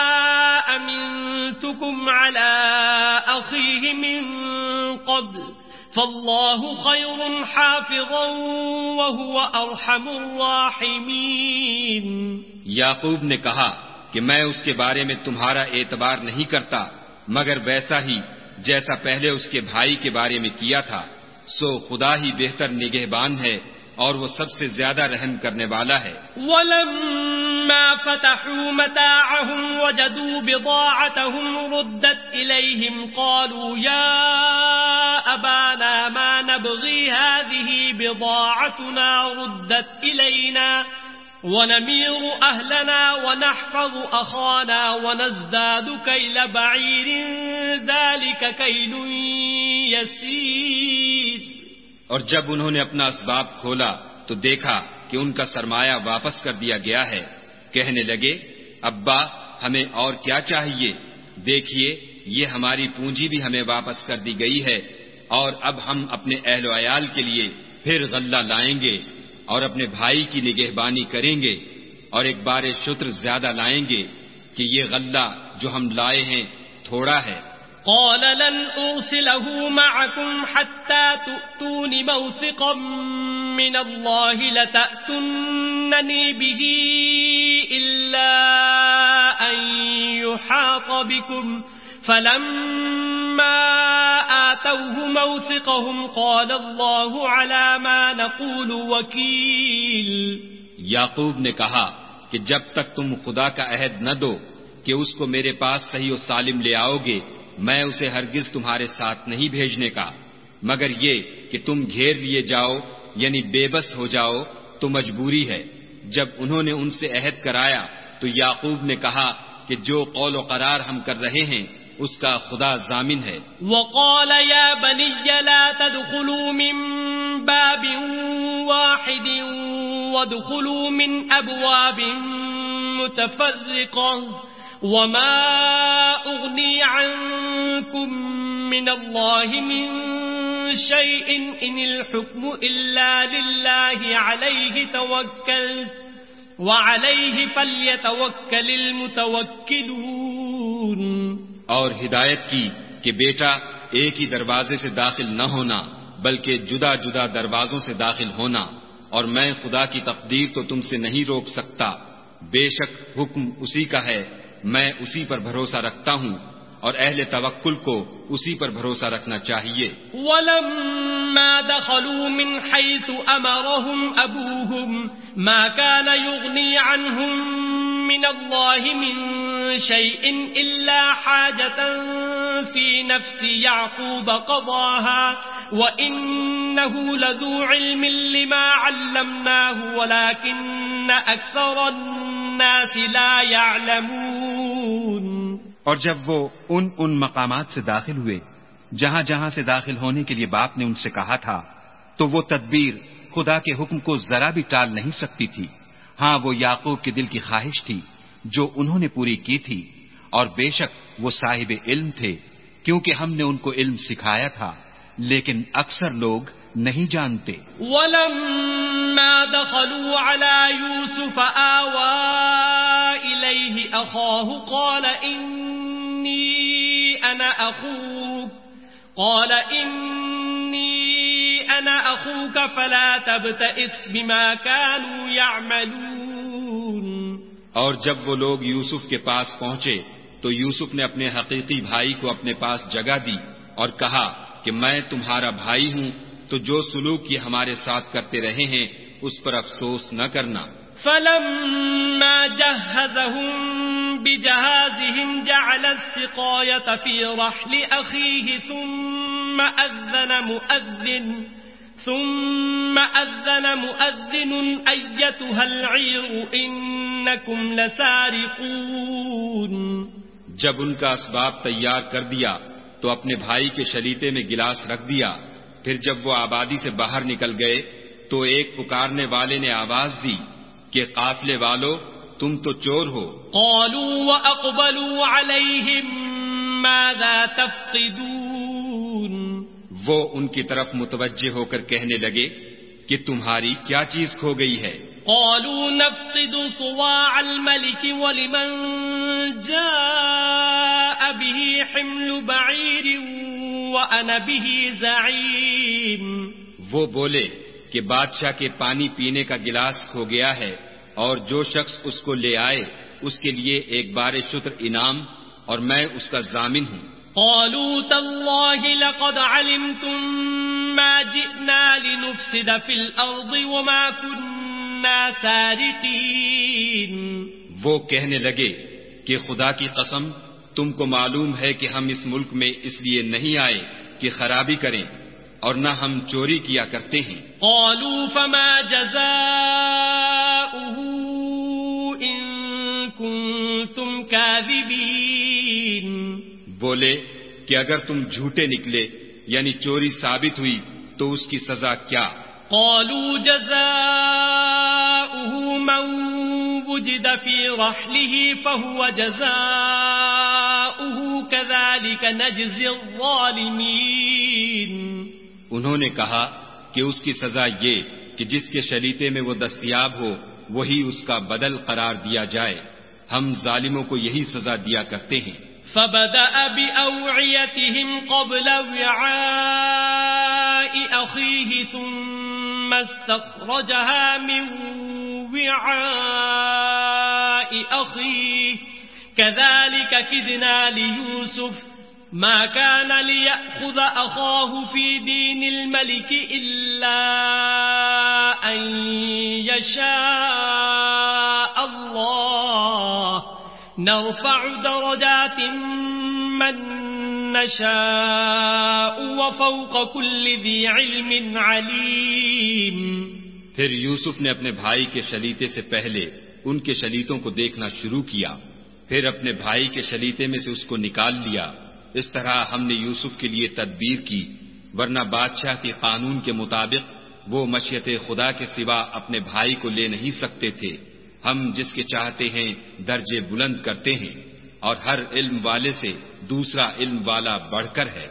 A: أمنتكم على أخيه من قبل فالله خير حافظا وهو أرحم الراحمين.
B: یعقوب نے کہا کہ میں اس کے بارے میں تمہارا اعتبار نہیں کرتا مگر ویسا ہی جیسا پہلے اس کے بھائی کے بارے میں کیا تھا. سو خدا ہی بہتر نگہبان ہے اور وہ سب سے زیادہ رحم کرنے والا ہے.
A: وَلَمَّا فَتَحُوا مَتَاعَهُمْ وَجَدُوا بِضَاعَتَهُمْ رُدَّتْ إِلَيْهِمْ قَالُوا يَا أَبَانَا مَا نَبْغِي هَذِهِ بِضَاعَتُنَا رُدَّتْ إِلَيْنَا وَنَمِيرُ أَهْلَنَا وَنَحْفَظُ أَخَانَا وَنَزْدَادُ كَيْلَ بَعِيرٍ ذَلِكَ كَيْلٌ يَسِيرٌ.
B: اور جب انہوں نے اپنا اسباب کھولا تو دیکھا کہ ان کا سرمایہ واپس کر دیا گیا ہے. کہنے لگے ابا ہمیں اور کیا چاہیے؟ دیکھیے یہ ہماری پونجی بھی ہمیں واپس کر دی گئی ہے اور اب ہم اپنے اہل و عیال کے لیے پھر غلہ لائیں گے اور اپنے بھائی کی نگہبانی کریں گے اور ایک بار شتر زیادہ لائیں گے کہ یہ غلہ جو ہم لائے ہیں تھوڑا ہے.
A: قال لن أرسله معكم حتى تؤتون موثقا من الله لتأتونني به إلا أن يحاط بكم فلما آتوه موثقهم قال الله على ما نقول وكيل.
B: یعقوب نے کہا کہ جب تک تم خدا کا عہد نہ دو کہ اس کو میرے پاس صحیح و سالم لے آؤ گے میں اسے ہرگز تمہارے ساتھ نہیں بھیجنے کا. مگر یہ کہ تم گھیر لیے جاؤ یعنی بے بس ہو جاؤ تو مجبوری ہے۔ جب انہوں نے ان سے عہد کرایا تو یعقوب نے کہا کہ جو قول و قرار ہم کر رہے ہیں اس کا خدا ضامن ہے۔
A: وقال يا بني لا تدخلوا من باب واحد وادخلوا من أبواب متفرقة وما أغني عنكم من الله من شيء إن الحكم إلا لله عليه توكلت وعليه فليتوكل المتوكلون۔
B: اور ہدایت کی کہ بیٹا ایک ہی دروازے سے داخل نہ ہونا بلکہ جدا جدا دروازوں سے داخل ہونا، اور میں خدا کی تقدیر تو تم سے نہیں روک سکتا، بے شک حکم اسی کا ہے، میں اسی پر بھروسہ رکھتا ہوں اور اہل توکل کو اسی پر بھروسہ رکھنا چاہیے۔
A: وَلَمَّا دَخَلُوا مِنْ حَيْثُ أَمَرَهُمْ أَبُوهُمْ مَا كَانَ يُغْنِي عَنْهُمْ مِنَ اللَّهِ مِنْ شَيْءٍ إِلَّا حَاجَةً فِي نَفْسِ يَعْقُوبَ قَضَاهَا وَإِنَّهُ لَذُو عِلْمٍ لِمَا عَلَّمْنَاهُ وَلَكِنَّ أَكْثَرَ النَّاسِ لَا يَعْلَمُونَ۔
C: اور جب وہ ان ان مقامات سے داخل ہوئے جہاں جہاں سے داخل ہونے کے لیے باپ نے ان سے کہا تھا تو وہ تدبیر خدا کے حکم کو ذرا بھی ٹال نہیں سکتی تھی۔ ہاں وہ یعقوب کے دل کی خواہش تھی جو انہوں نے پوری کی تھی، اور بے شک وہ صاحب علم تھے کیونکہ ہم نے ان کو علم سکھایا تھا، لیکن اکثر لوگ نہیں جانتے۔
A: وَلَمَّا دَخَلُوا عَلَى يُوسُفَ آوَى إِلَيْهِ أَخَاهُ قَالَ إِنِّي أَنَا أَخُوكَ قَالَ إِنِّي أَنَا أَخُوكَ فَلَا تَبْتَئِسْ بِمَا كَانُوا يَعْمَلُونَ۔
B: اور جب وہ لوگ یوسف کے پاس پہنچے تو یوسف نے اپنے حقیقی بھائی کو اپنے پاس جگہ دی اور کہا کہ میں تمہارا بھائی ہوں، تو جو سلوک یہ ہمارے ساتھ کرتے رہے ہیں اس پر افسوس نہ کرنا۔
A: فَلَمَّا جَهَّزَهُم بِجَهَازِهِمْ جَعَلَ السِّقَايَةَ فِي رَحْلِ أَخِيهِ ثُمَّ أَذَّنَ مُؤَذِّنٌ ثُمَّ أَذَّنَ مُؤَذِّنٌ أَيَّتُهَا الْعِيرُ إِنَّكُمْ لَسَارِقُونَ۔
B: جب ان کا اسباب تیار کر دیا تو اپنے بھائی کے شلیتے میں گلاس رکھ دیا، پھر جب وہ آبادی سے باہر نکل گئے تو ایک پکارنے والے نے آواز دی کہ قافلے والو تم تو چور ہو۔
A: قالوا وأقبلوا عليهم ماذا تفقدون۔
B: وہ ان کی طرف متوجہ ہو کر کہنے لگے کہ تمہاری کیا چیز کھو گئی ہے؟
A: قالوا نفقد صواع الملك ولمن جاء به حمل بعير وأنا به زعيم۔
B: وہ بولے کہ بادشاہ کے پانی پینے کا گلاس کھو گیا ہے اور جو شخص اس کو لے آئے اس کے لیے ایک بار شتر انعام، اور میں اس کا ضامن ہوں۔
A: قالوا تالله لقد علمتم ما جئنا لنفسد في الأرض وما كنا سارقين۔
B: وہ کہنے لگے کہ خدا کی قسم تم کو معلوم ہے کہ ہم اس ملک میں اس لیے نہیں آئے کہ خرابی کریں اور نہ ہم چوری کیا کرتے ہیں۔
A: قالوا فما جزاؤه إن كنتم كاذبين۔
B: بولے کہ اگر تم جھوٹے نکلے یعنی چوری ثابت ہوئی تو اس کی سزا کیا؟
A: قالوا جزاؤه من وجد في رحله فهو جزاؤه كذلك نجزي الظالمين۔
B: انہوں نے کہا کہ اس کی سزا یہ کہ جس کے شلیتے میں وہ دستیاب ہو وہی اس کا بدل قرار دیا جائے، ہم ظالموں کو یہی سزا دیا کرتے ہیں۔
A: فبدأ بأوعيتهم قبل وعاء أخيه ثم استخرجها من وعاء أخيه كذلك كدنا ليوسف ما كان ليأخذ أخاه في دين الملك إلا أن يشاء الله نرفع درجات من نشاء وفوق كل ذي علم عليم.
B: پھر یوسف نے اپنے بھائی کے شلیتے سے پہلے ان کے شلیتوں کو دیکھنا شروع کیا، پھر اپنے بھائی کے شلیتے میں سے اس کو نکال لیا. اس طرح ہم نے یوسف کے لیے تدبیر کی، ورنہ بادشاہ کے قانون کے مطابق وہ مشیت خدا کے سوا اپنے بھائی کو لے نہیں سکتے تھے. ہم جس کے چاہتے ہیں درجے بلند کرتے ہیں، اور ہر علم والے سے دوسرا علم والا بڑھ کر ہے.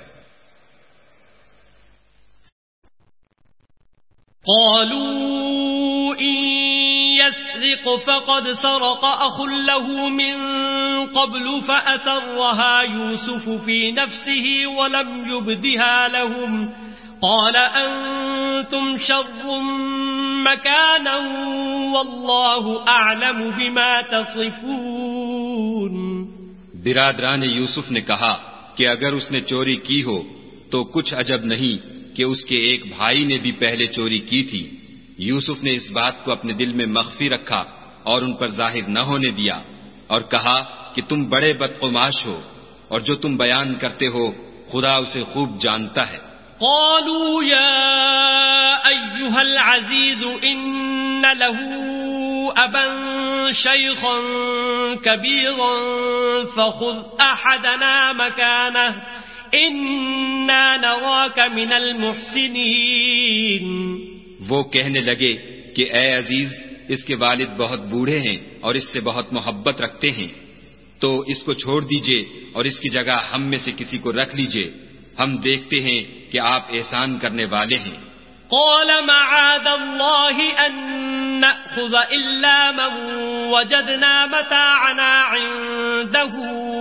A: قالوا إن يسرق فقد سرق أخ له من قبل فأسرها يوسف في نفسه ولم يبدها لهم قال أنتم شر مكانا والله أعلم بما تصفون.
B: برادران یوسف نے کہا کہ اگر اس نے چوری کی ہو تو کچھ عجب نہیں کہ اس کے ایک بھائی نے بھی پہلے چوری کی تھی. یوسف نے اس بات کو اپنے دل میں مخفی رکھا اور ان پر ظاہر نہ ہونے دیا، اور کہا کہ تم بڑے بدقماش ہو، اور جو تم بیان کرتے ہو خدا اسے خوب جانتا ہے.
A: قالوا يا أيها العزيز إن له أبا شيخا كبيرا فخذ أحدنا مكانه إنا نراك من المحسنين.
B: وہ کہنے لگے کہ اے عزیز، اس کے والد بہت بوڑھے ہیں اور اس سے بہت محبت رکھتے ہیں، تو اس کو چھوڑ دیجئے اور اس کی جگہ ہم میں سے کسی کو رکھ لیجئے، ہم دیکھتے ہیں کہ آپ احسان کرنے والے ہیں.
A: قال معاذ الله أن نأخذ إلا من وجدنا متاعنا عنده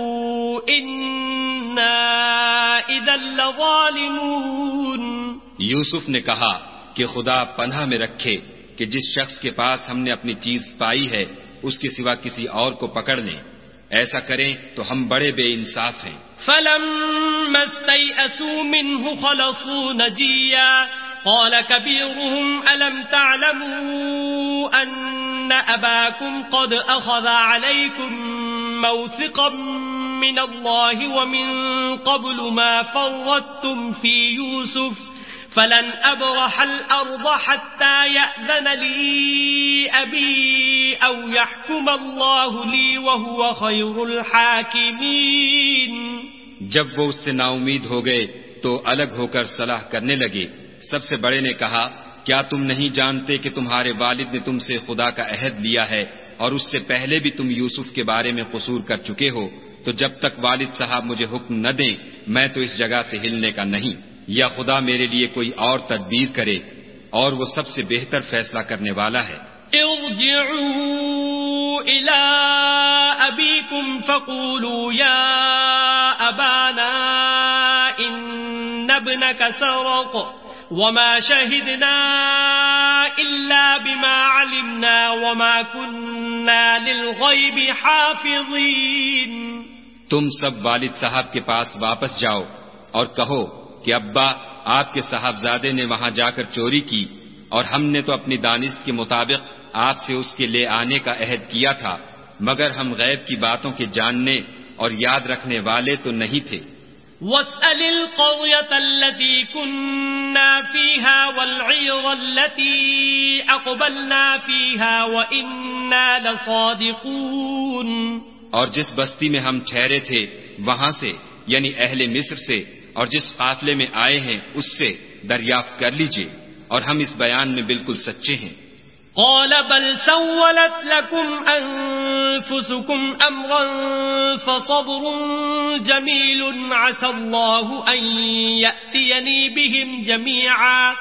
A: إنا إذا لظالمون.
B: یوسف نے کہا کہ خدا پناہ میں رکھے کہ جس شخص کے پاس ہم نے اپنی چیز پائی ہے اس کے سوا کسی اور کو پکڑ لیں، ایسا کریں تو ہم بڑے بے انصاف ہیں.
A: فلما استيئسوا منه خلصوا نجيا قال كبيرهم ألم تعلموا أن أباكم قد أخذ عليكم موثقا من الله ومن قبل ما فرطتم في يوسف فلن أبرح الأرض حتى يأذن لي أبي أو يحكم الله لي وهو خير الحاكمين.
B: جب وہ اس سے نا امید ہو گئے تو الگ ہو کر صلاح کرنے لگے. سب سے بڑے نے کہا کیا تم نہیں جانتے کہ تمہارے والد نے تم سے خدا کا عہد لیا ہے اور اس سے پہلے بھی تم یوسف کے بارے میں قصور کر چکے ہو، تو جب تک والد صاحب مجھے حکم نہ دیں میں تو اس جگہ سے ہلنے کا نہیں، یا خدا میرے لیے کوئی اور تدبیر کرے، اور وہ سب سے بہتر فیصلہ کرنے والا ہے.
A: ارجعوا إلى أبيكم فقولوا يا أبانا إن ابنك سرق وما شهدنا إلا بما علمنا وما كنا للغيب حافظين.
B: تم سب والد صاحب کے پاس واپس جاؤ اور کہو کہ ابا آپ کے صاحبزادے نے وہاں جا کر چوری کی، اور ہم نے تو اپنی دانست کے مطابق آپ سے اس کے لے آنے کا عہد کیا تھا، مگر ہم غیب کی باتوں کے جاننے اور یاد رکھنے والے تو نہیں تھے.
A: وَاسْأَلِ الْقَرْيَةَ الَّتِي كُنَّا فِيهَا وَالْعِيرَ الَّتِي أَقْبَلْنَا فِيهَا وَإِنَّا لَصَادِقُونَ.
B: اور جس بستی میں ہم ٹھہرے تھے وہاں سے، یعنی اہل مصر سے، اور جس قافلے میں آئے ہیں اس سے دریافت کر لیجئے، اور ہم اس بیان میں بالکل سچے ہیں.
A: قال بل سولت لكم أنفسكم أمرا فصبر جميل عسى الله أن يأتيني بهم جميعا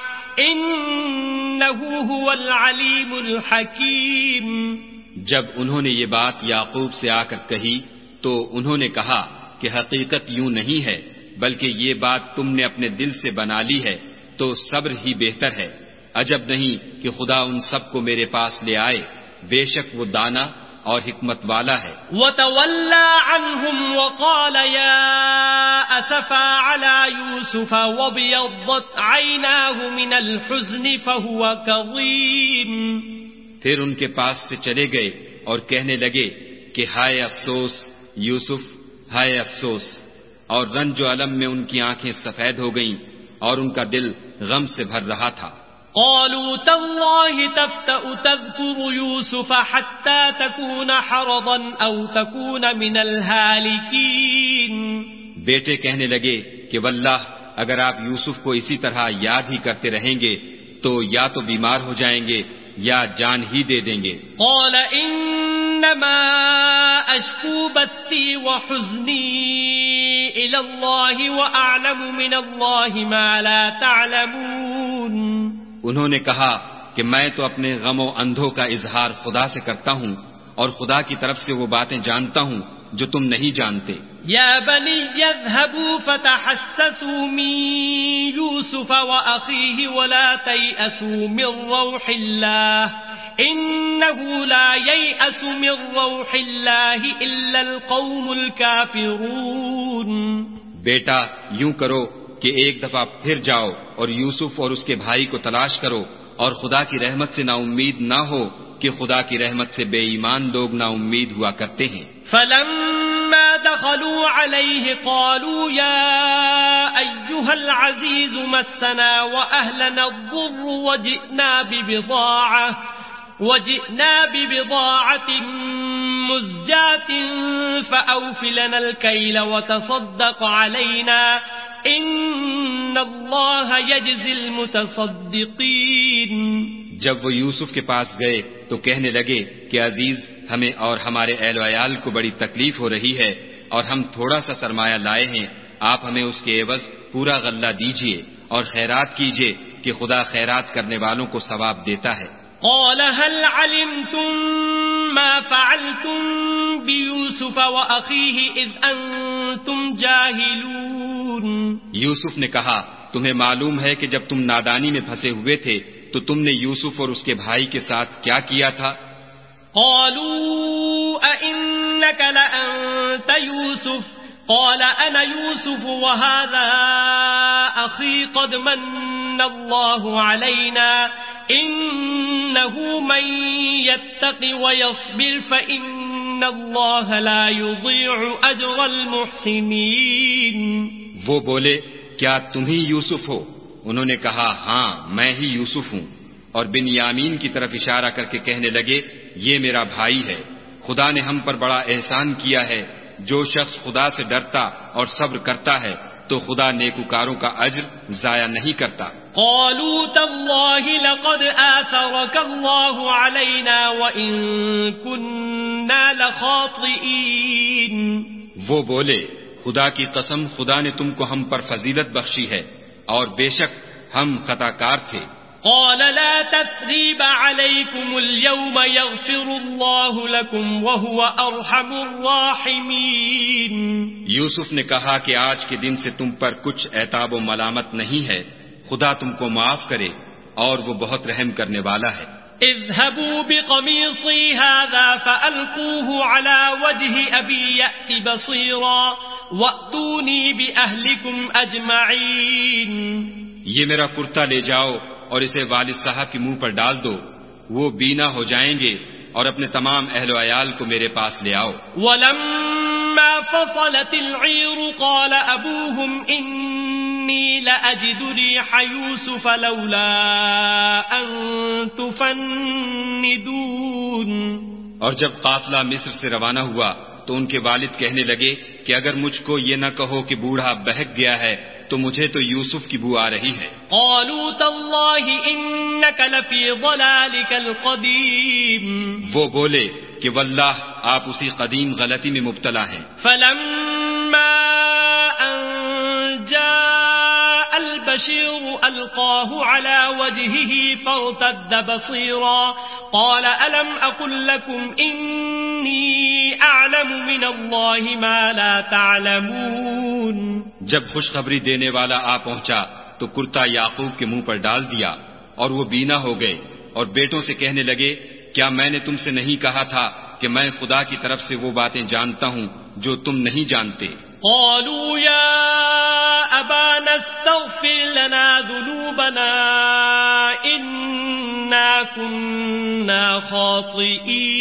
A: إنه هو العليم الحكيم.
B: جب انہوں نے یہ بات یعقوب سے آ کر کہی تو انہوں نے کہا کہ حقیقت یوں نہیں ہے، بلکہ یہ بات تم نے اپنے دل سے بنا لی ہے تو صبر ہی بہتر ہے. عجب نہیں کہ خدا ان سب کو میرے پاس لے آئے، بے شک وہ دانا اور حکمت والا ہے.
A: وَتَوَلَّى عَنْهُمْ وَقَالَ يَا أَسَفَا عَلَى يُوسُفَ وَابْيَضَّتْ عَيْنَاهُ مِنَ الْحُزْنِ فَهُوَ كَظِيمٌ.
B: پھر ان کے پاس سے چلے گئے اور کہنے لگے کہ ہائے افسوس یوسف، ہائے افسوس. اور رنج و الم میں ان کی آنکھیں سفید ہو گئیں اور ان کا دل غم سے بھر رہا تھا۔
A: قالوا تالله تفتأ تذكر يوسف حتى تكون حرضا أو تكون من الهالكين۔
B: بیٹے کہنے لگے کہ واللہ اگر آپ یوسف کو اسی طرح یاد ہی کرتے رہیں گے تو یا تو بیمار ہو جائیں گے یا جان ہی دے دیں گے۔
A: قال انما اشکو بثی وحزنی الى اللہ واعلم من اللہ ما لا تعلمون۔
B: انہوں نے کہا کہ میں تو اپنے غم و اندھوں کا اظہار خدا سے کرتا ہوں اور خدا کی طرف سے وہ باتیں جانتا ہوں جو تم نہیں جانتے۔
A: یا بنی اذهبوا فتحسسوا من یوسف واخیہ ولا تیأسوا من روح اللہ انه لا ییأس من روح اللہ الا القوم الكافرون۔
B: بیٹا یوں کرو کہ ایک دفعہ پھر جاؤ اور یوسف اور اس کے بھائی کو تلاش کرو اور خدا کی رحمت سے نا امید نہ ہو کہ خدا کی رحمت سے بے ایمان لوگ نا امید ہوا کرتے ہیں۔
A: فلما دخلوا عليه قالوا يا أيها العزيز مسنا وأهلنا الضر وجئنا ببضاعة وجئنا ببضاعة مزجاة فأوف لنا الكيل وتصدق علينا إن الله يجزي المتصدقين۔
B: جب وہ یوسف کے پاس گئے تو کہنے لگے کہ عزیز ہمیں اور ہمارے اہل و عیال کو بڑی تکلیف ہو رہی ہے اور ہم تھوڑا سا سرمایہ لائے ہیں، آپ ہمیں اس کے عوض پورا غلہ دیجئے اور خیرات کیجئے کہ خدا خیرات کرنے والوں کو ثواب دیتا ہے۔
A: قال هل علمتم ما فعلتم بيوسف وأخيه إذ أنتم جاهلون۔
B: یوسف نے کہا تمہیں معلوم ہے کہ جب تم نادانی میں پھنسے ہوئے تھے تو تم نے یوسف اور اس کے بھائی کے ساتھ کیا کیا تھا؟
A: قالوا أئنك لأنت يوسف قال أنا يوسف وهذا أخي قد من الله علينا إنه من يتق ويصبر فإن الله لا يضيع أجر المحسنين۔
B: وہ بولے کیا تم ہی یوسف ہو؟ انہوں نے کہا ہاں میں ہی یوسف ہوں، اور بن یامین کی طرف اشارہ کر کے کہنے لگے یہ میرا بھائی ہے، خدا نے ہم پر بڑا احسان کیا ہے، جو شخص خدا سے ڈرتا اور صبر کرتا ہے تو خدا نیکوکاروں کا اجر ضائع نہیں کرتا۔
A: قالوا تالله لقد آثرك الله علينا وإن كنا لخاطئين۔
B: وہ بولے خدا کی قسم خدا نے تم کو ہم پر فضیلت بخشی ہے اور بے شک ہم خطا کار تھے۔
A: قال لا تثريب عليكم اليوم يغفر الله لكم وهو أرحم الراحمين۔
B: یوسف نے کہا کہ آج کے دن سے تم پر کچھ عتاب و ملامت نہیں ہے، خدا تم کو معاف کرے اور وہ بہت رحم کرنے والا ہے۔
A: اذهبوا بقميصي هذا فألقوه على وجه أبي يأت بصيرا وأتوني بأهلكم أجمعين۔
B: یہ میرا کرتا لے جاؤ اور اسے والد صاحب کے منہ پر ڈال دو، وہ بینا ہو جائیں گے اور اپنے تمام اہل و عیال کو میرے پاس لے آؤ۔
A: وَلَمَّا فَصَلَتِ الْعِيرُ قَالَ أَبُوهُمْ إِنِّي لَأَجِدُ رِيحَ يُوسُفَ لَوْلَا أَن تُفَنِّدُونِ۔
B: اور جب قافلہ مصر سے روانہ ہوا تو ان کے والد کہنے لگے کہ اگر مجھ کو یہ نہ کہو کہ بوڑھا بہک گیا ہے تو مجھے تو یوسف کی بو آ رہی ہے۔
A: قالوا تالله انك لفي ضلالك القديم۔
B: وہ بولے کہ واللہ آپ اسی قدیم غلطی میں مبتلا ہیں۔
A: فلما ان جاء البشير القاه على وجهه فارتد بصيرا قال الم اقل لكم اني اعلم من الله ما لا تعلمون۔
B: جب خوشخبری دینے والا آ پہنچا تو کرتا یعقوب کے منہ پر ڈال دیا اور وہ بینا ہو گئے اور بیٹوں سے کہنے لگے کیا میں نے تم سے نہیں کہا تھا کہ میں خدا کی طرف سے وہ باتیں جانتا ہوں جو تم نہیں جانتے؟
A: قالوا يا أبانا استغفر لنا ذنوبنا إنا كنا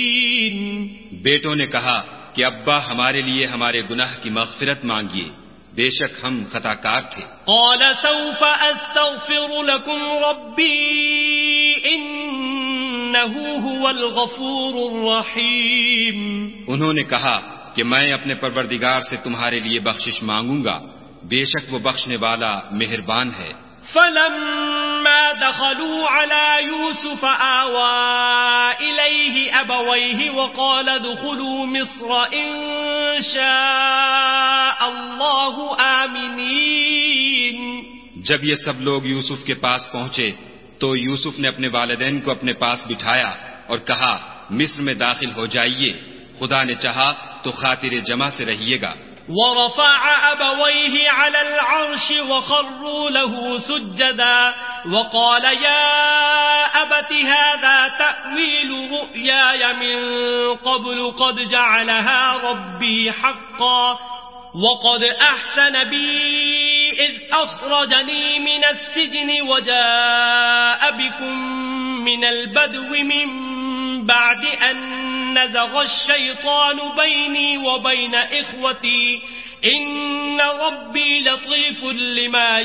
A: خاطئين۔
B: بیٹوں نے کہا کہ ابا ہمارے لیے ہمارے گناہ کی مغفرت مانگیے، بے شک ہم خطا کار تھے.
A: قال سوف استغفر لكم ربي انه هو الغفور الرحيم.
B: انہوں نے کہا کہ میں اپنے پروردگار سے تمہارے لیے بخشش مانگوں گا، بے شک وہ بخشنے والا مہربان ہے.
A: فلما دخلوا على يوسف آوى إليه أبويه وقال ادخلوا مصر إن شاء الله آمنين.
B: جب یہ سب لوگ یوسف کے پاس پہنچے تو یوسف نے اپنے والدین کو اپنے پاس بٹھایا اور کہا مصر میں داخل ہو جائیے، خدا نے چاہا تو خاطر جمع سے رہیے گا.
A: ورفع أبويه على العرش وخروا له سجدا وقال يا أبت هذا تأويل رؤياي من قبل قد جعلها ربي حقا وقد أحسن بي إذ أخرجني من السجن وجاء بكم من البدو من بعد أن نزغ الشيطان بيني وبين إخوتي إن ربي لطيف لما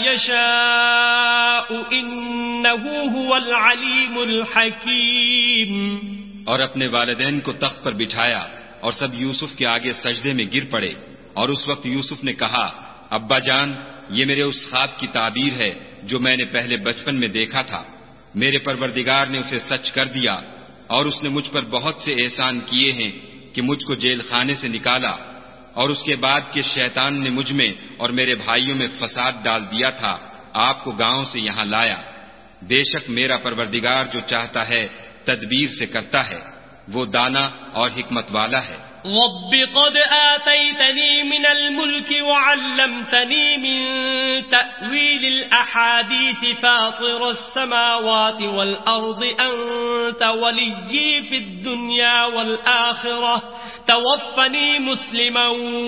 A: يشاء إنه هو العليم الحكيم.
B: اور اپنے والدین کو تخت پر بٹھایا اور سب یوسف کے آگے سجدے میں گر پڑے، اور اس وقت یوسف نے کہا ابا جان یہ میرے اس خواب کی تعبیر ہے جو میں نے پہلے بچپن میں دیکھا تھا. میرے پروردگار نے اسے سچ کر دیا اور اس نے مجھ پر بہت سے احسان کیے ہیں کہ مجھ کو جیل خانے سے نکالا، اور اس کے بعد کہ شیطان نے مجھ میں اور میرے بھائیوں میں فساد ڈال دیا تھا آپ کو گاؤں سے یہاں لایا. بے شک میرا پروردگار جو چاہتا ہے تدبیر سے کرتا ہے، وہ دانا اور حکمت والا ہے.
A: رب قد آتيتني من الملك وعلمتني من تأويل الأحاديث فاطر السماوات والأرض أنت وليي في الدنيا والآخرة توفني مسلما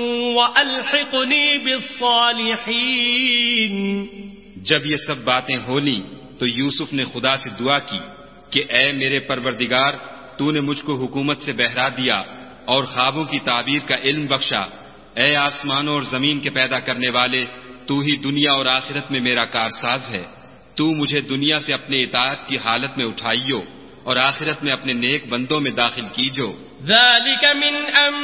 A: وألحقني بالصالحين.
B: جب یہ سب باتیں ہو لیں تو یوسف نے خدا سے دعا کی کہ اے میرے پروردگار تو نے مجھ کو حکومت سے بہرا دیا اور خوابوں کی تعبیر کا علم بخشا. اے آسمانوں اور زمین کے پیدا کرنے والے تو ہی دنیا اور آخرت میں میرا کارساز ہے. تو مجھے دنیا سے اپنے اطاعت کی حالت میں اٹھائیو اور آخرت میں اپنے نیک بندوں میں داخل کیجو.
A: ذلك من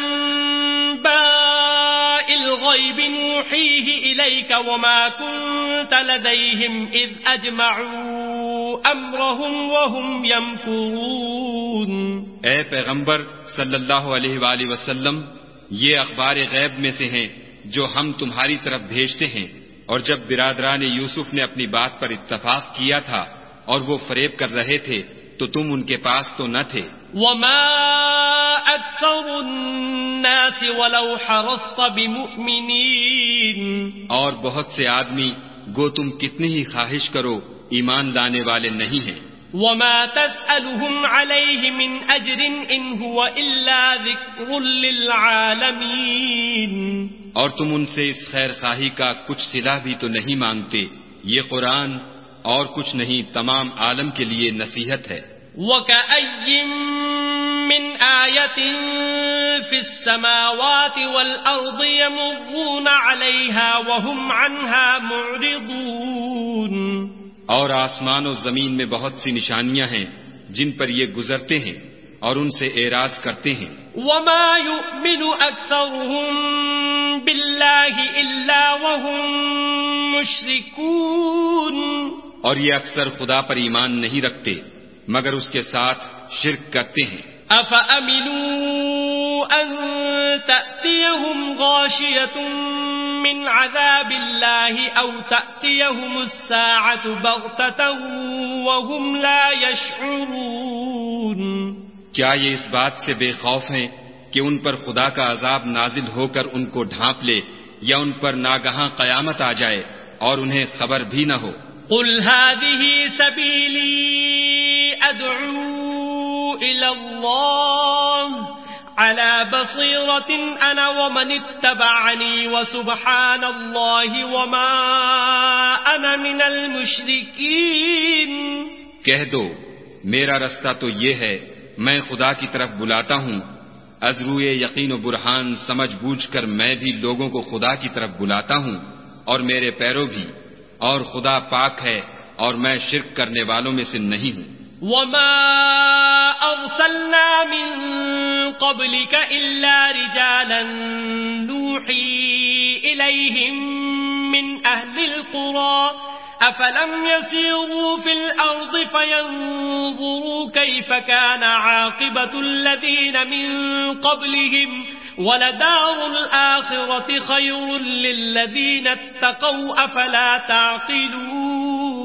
A: أنباء الغيب نوحيه إليك وما كنت لديهم إذ أجمعوا أمرهم وهم يمكرون.
B: اے پیغمبر صلی اللہ علیہ وآلہ وسلم، یہ اخبار غیب میں سے ہیں جو ہم تمہاری طرف بھیجتے ہیں، اور جب برادران یوسف نے اپنی بات پر اتفاق کیا تھا اور وہ فریب کر رہے تھے تو تم ان کے پاس تو نہ تھے.
A: وما أكثر الناس ولو حرصت بمؤمنين.
B: اور بہت سے آدمی گو تم کتنی ہی خواہش کرو ایمان لانے والے نہیں ہیں.
A: وما تسألهم عليه من أجر إن هو إلا ذكر للعالمين.
B: اور تم ان سے اس خیر خواہی کا کچھ صلہ بھی تو نہیں مانگتے، یہ قرآن اور کچھ نہیں تمام عالم کے لیے نصیحت ہے.
A: وَكَأَيٍّ مِّنْ آيَةٍ فِي السَّمَاوَاتِ وَالْأَرْضِ يَمُرُّونَ عَلَيْهَا وَهُمْ عَنْهَا مُعْرِضُونَ.
B: اور آسمان و زمین میں بہت سی نشانیاں ہیں جن پر یہ گزرتے ہیں اور ان سے اعراض کرتے ہیں.
A: وَمَا يُؤْمِنُ أَكْثَرُهُم بِاللَّهِ إِلَّا وَهُم مُشْرِكُونَ.
B: اور یہ اکثر خدا پر ایمان نہیں رکھتے مگر اس کے ساتھ شرک کرتے ہیں.
A: أَفَأَمِنُوا أَن تَأْتِيَهُمْ غَاشِيَةٌ مِّنْ عَذَابِ اللَّهِ أَوْ تَأْتِيَهُمُ السَّاعَةُ بَغْتَةً وَهُمْ لَا يَشْعُرُونَ.
B: کیا یہ اس بات سے بے خوف ہیں کہ ان پر خدا کا عذاب نازل ہو کر ان کو ڈھانپ لے یا ان پر ناگہاں قیامت آ جائے اور انہیں خبر بھی نہ ہو؟
A: قُلْ هَذِهِ سَبِيلِي أَدْعُو إِلَى اللَّهِ عَلَى بَصِيرَةٍ أَنَا وَمَنِ اتَّبَعَنِي وَسُبْحَانَ اللَّهِ وَمَا أَنَا مِنَ الْمُشْرِكِينَ.
B: کہہ دو میرا رستہ تو یہ ہے، میں خدا کی طرف بلاتا ہوں از روئے یقین و برہان سمجھ بوجھ کر میں بھی لوگوں کو خدا کی طرف بلاتا ہوں اور میرے پیرو بھی، اور خدا پاک ہے اور میں شرک کرنے والوں میں سے نہیں ہوں۔
A: وما أرسلنا من قبلك إلا رجالا نوحي إليهم من أهل القرى أفلم يسيروا في الأرض فينظروا كيف كان عاقبة الذين من قبلهم ولدار الآخرة خير للذين اتقوا أفلا تعقلون۔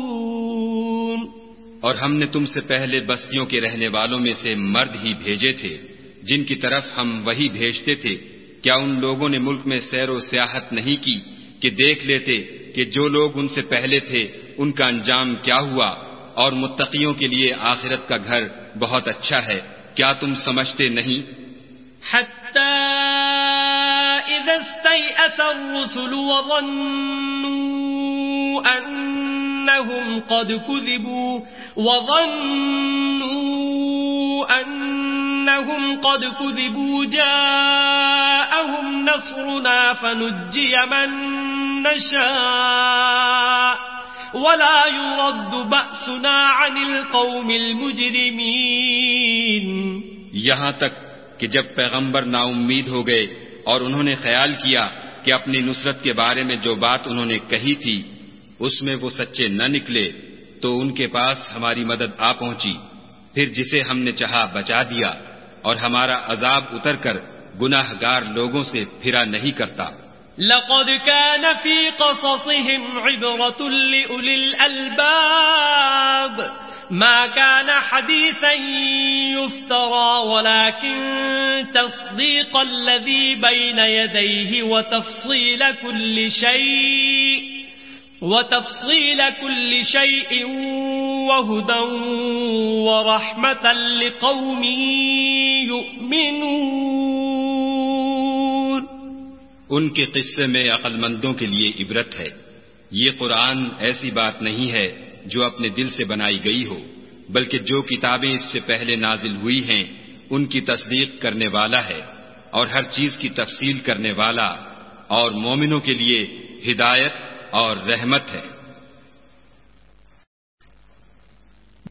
B: اور ہم نے تم سے پہلے بستیوں کے رہنے والوں میں سے مرد ہی بھیجے تھے جن کی طرف ہم وہی بھیجتے تھے، کیا ان لوگوں نے ملک میں سیر و سیاحت نہیں کی کہ دیکھ لیتے کہ جو لوگ ان سے پہلے تھے ان کا انجام کیا ہوا، اور متقیوں کے لیے آخرت کا گھر بہت اچھا ہے، کیا تم سمجھتے نہیں؟
A: حتی اذا استيأس الرسل وظنوا انهم قد كذبوا وظنوا انهم قد كذبوا جاءهم نصرنا فنجي من نشاء ولا يرد بأسنا عن القوم المجرمين۔
B: یہاں تک کہ جب پیغمبر نا امید ہو گئے اور انہوں نے خیال کیا کہ اپنی نصرت کے بارے میں جو بات انہوں نے کہی تھی اس میں وہ سچے نہ نکلے تو ان کے پاس ہماری مدد آ پہنچی، پھر جسے ہم نے چاہا بچا دیا، اور ہمارا عذاب اتر کر گناہ گار لوگوں سے پھرا نہیں کرتا۔
A: لقد كان في قصصهم عبرة لأولي الألباب ما كان حديثا يفترى ولكن تصديق الذي بين يديه وتفصيل كل شيء وتفصيل كل شيء وهدى ورحمة لقوم يؤمنون۔
B: ان کے قصے میں عقل مندوں کے لیے عبرت ہے۔ یہ قرآن ایسی بات نہیں ہے جو اپنے دل سے بنائی گئی ہو، بلکہ جو کتابیں اس سے پہلے نازل ہوئی ہیں ان کی تصدیق کرنے والا ہے، اور ہر چیز کی تفصیل کرنے والا، اور مومنوں کے لیے ہدایت اور رحمت ہے۔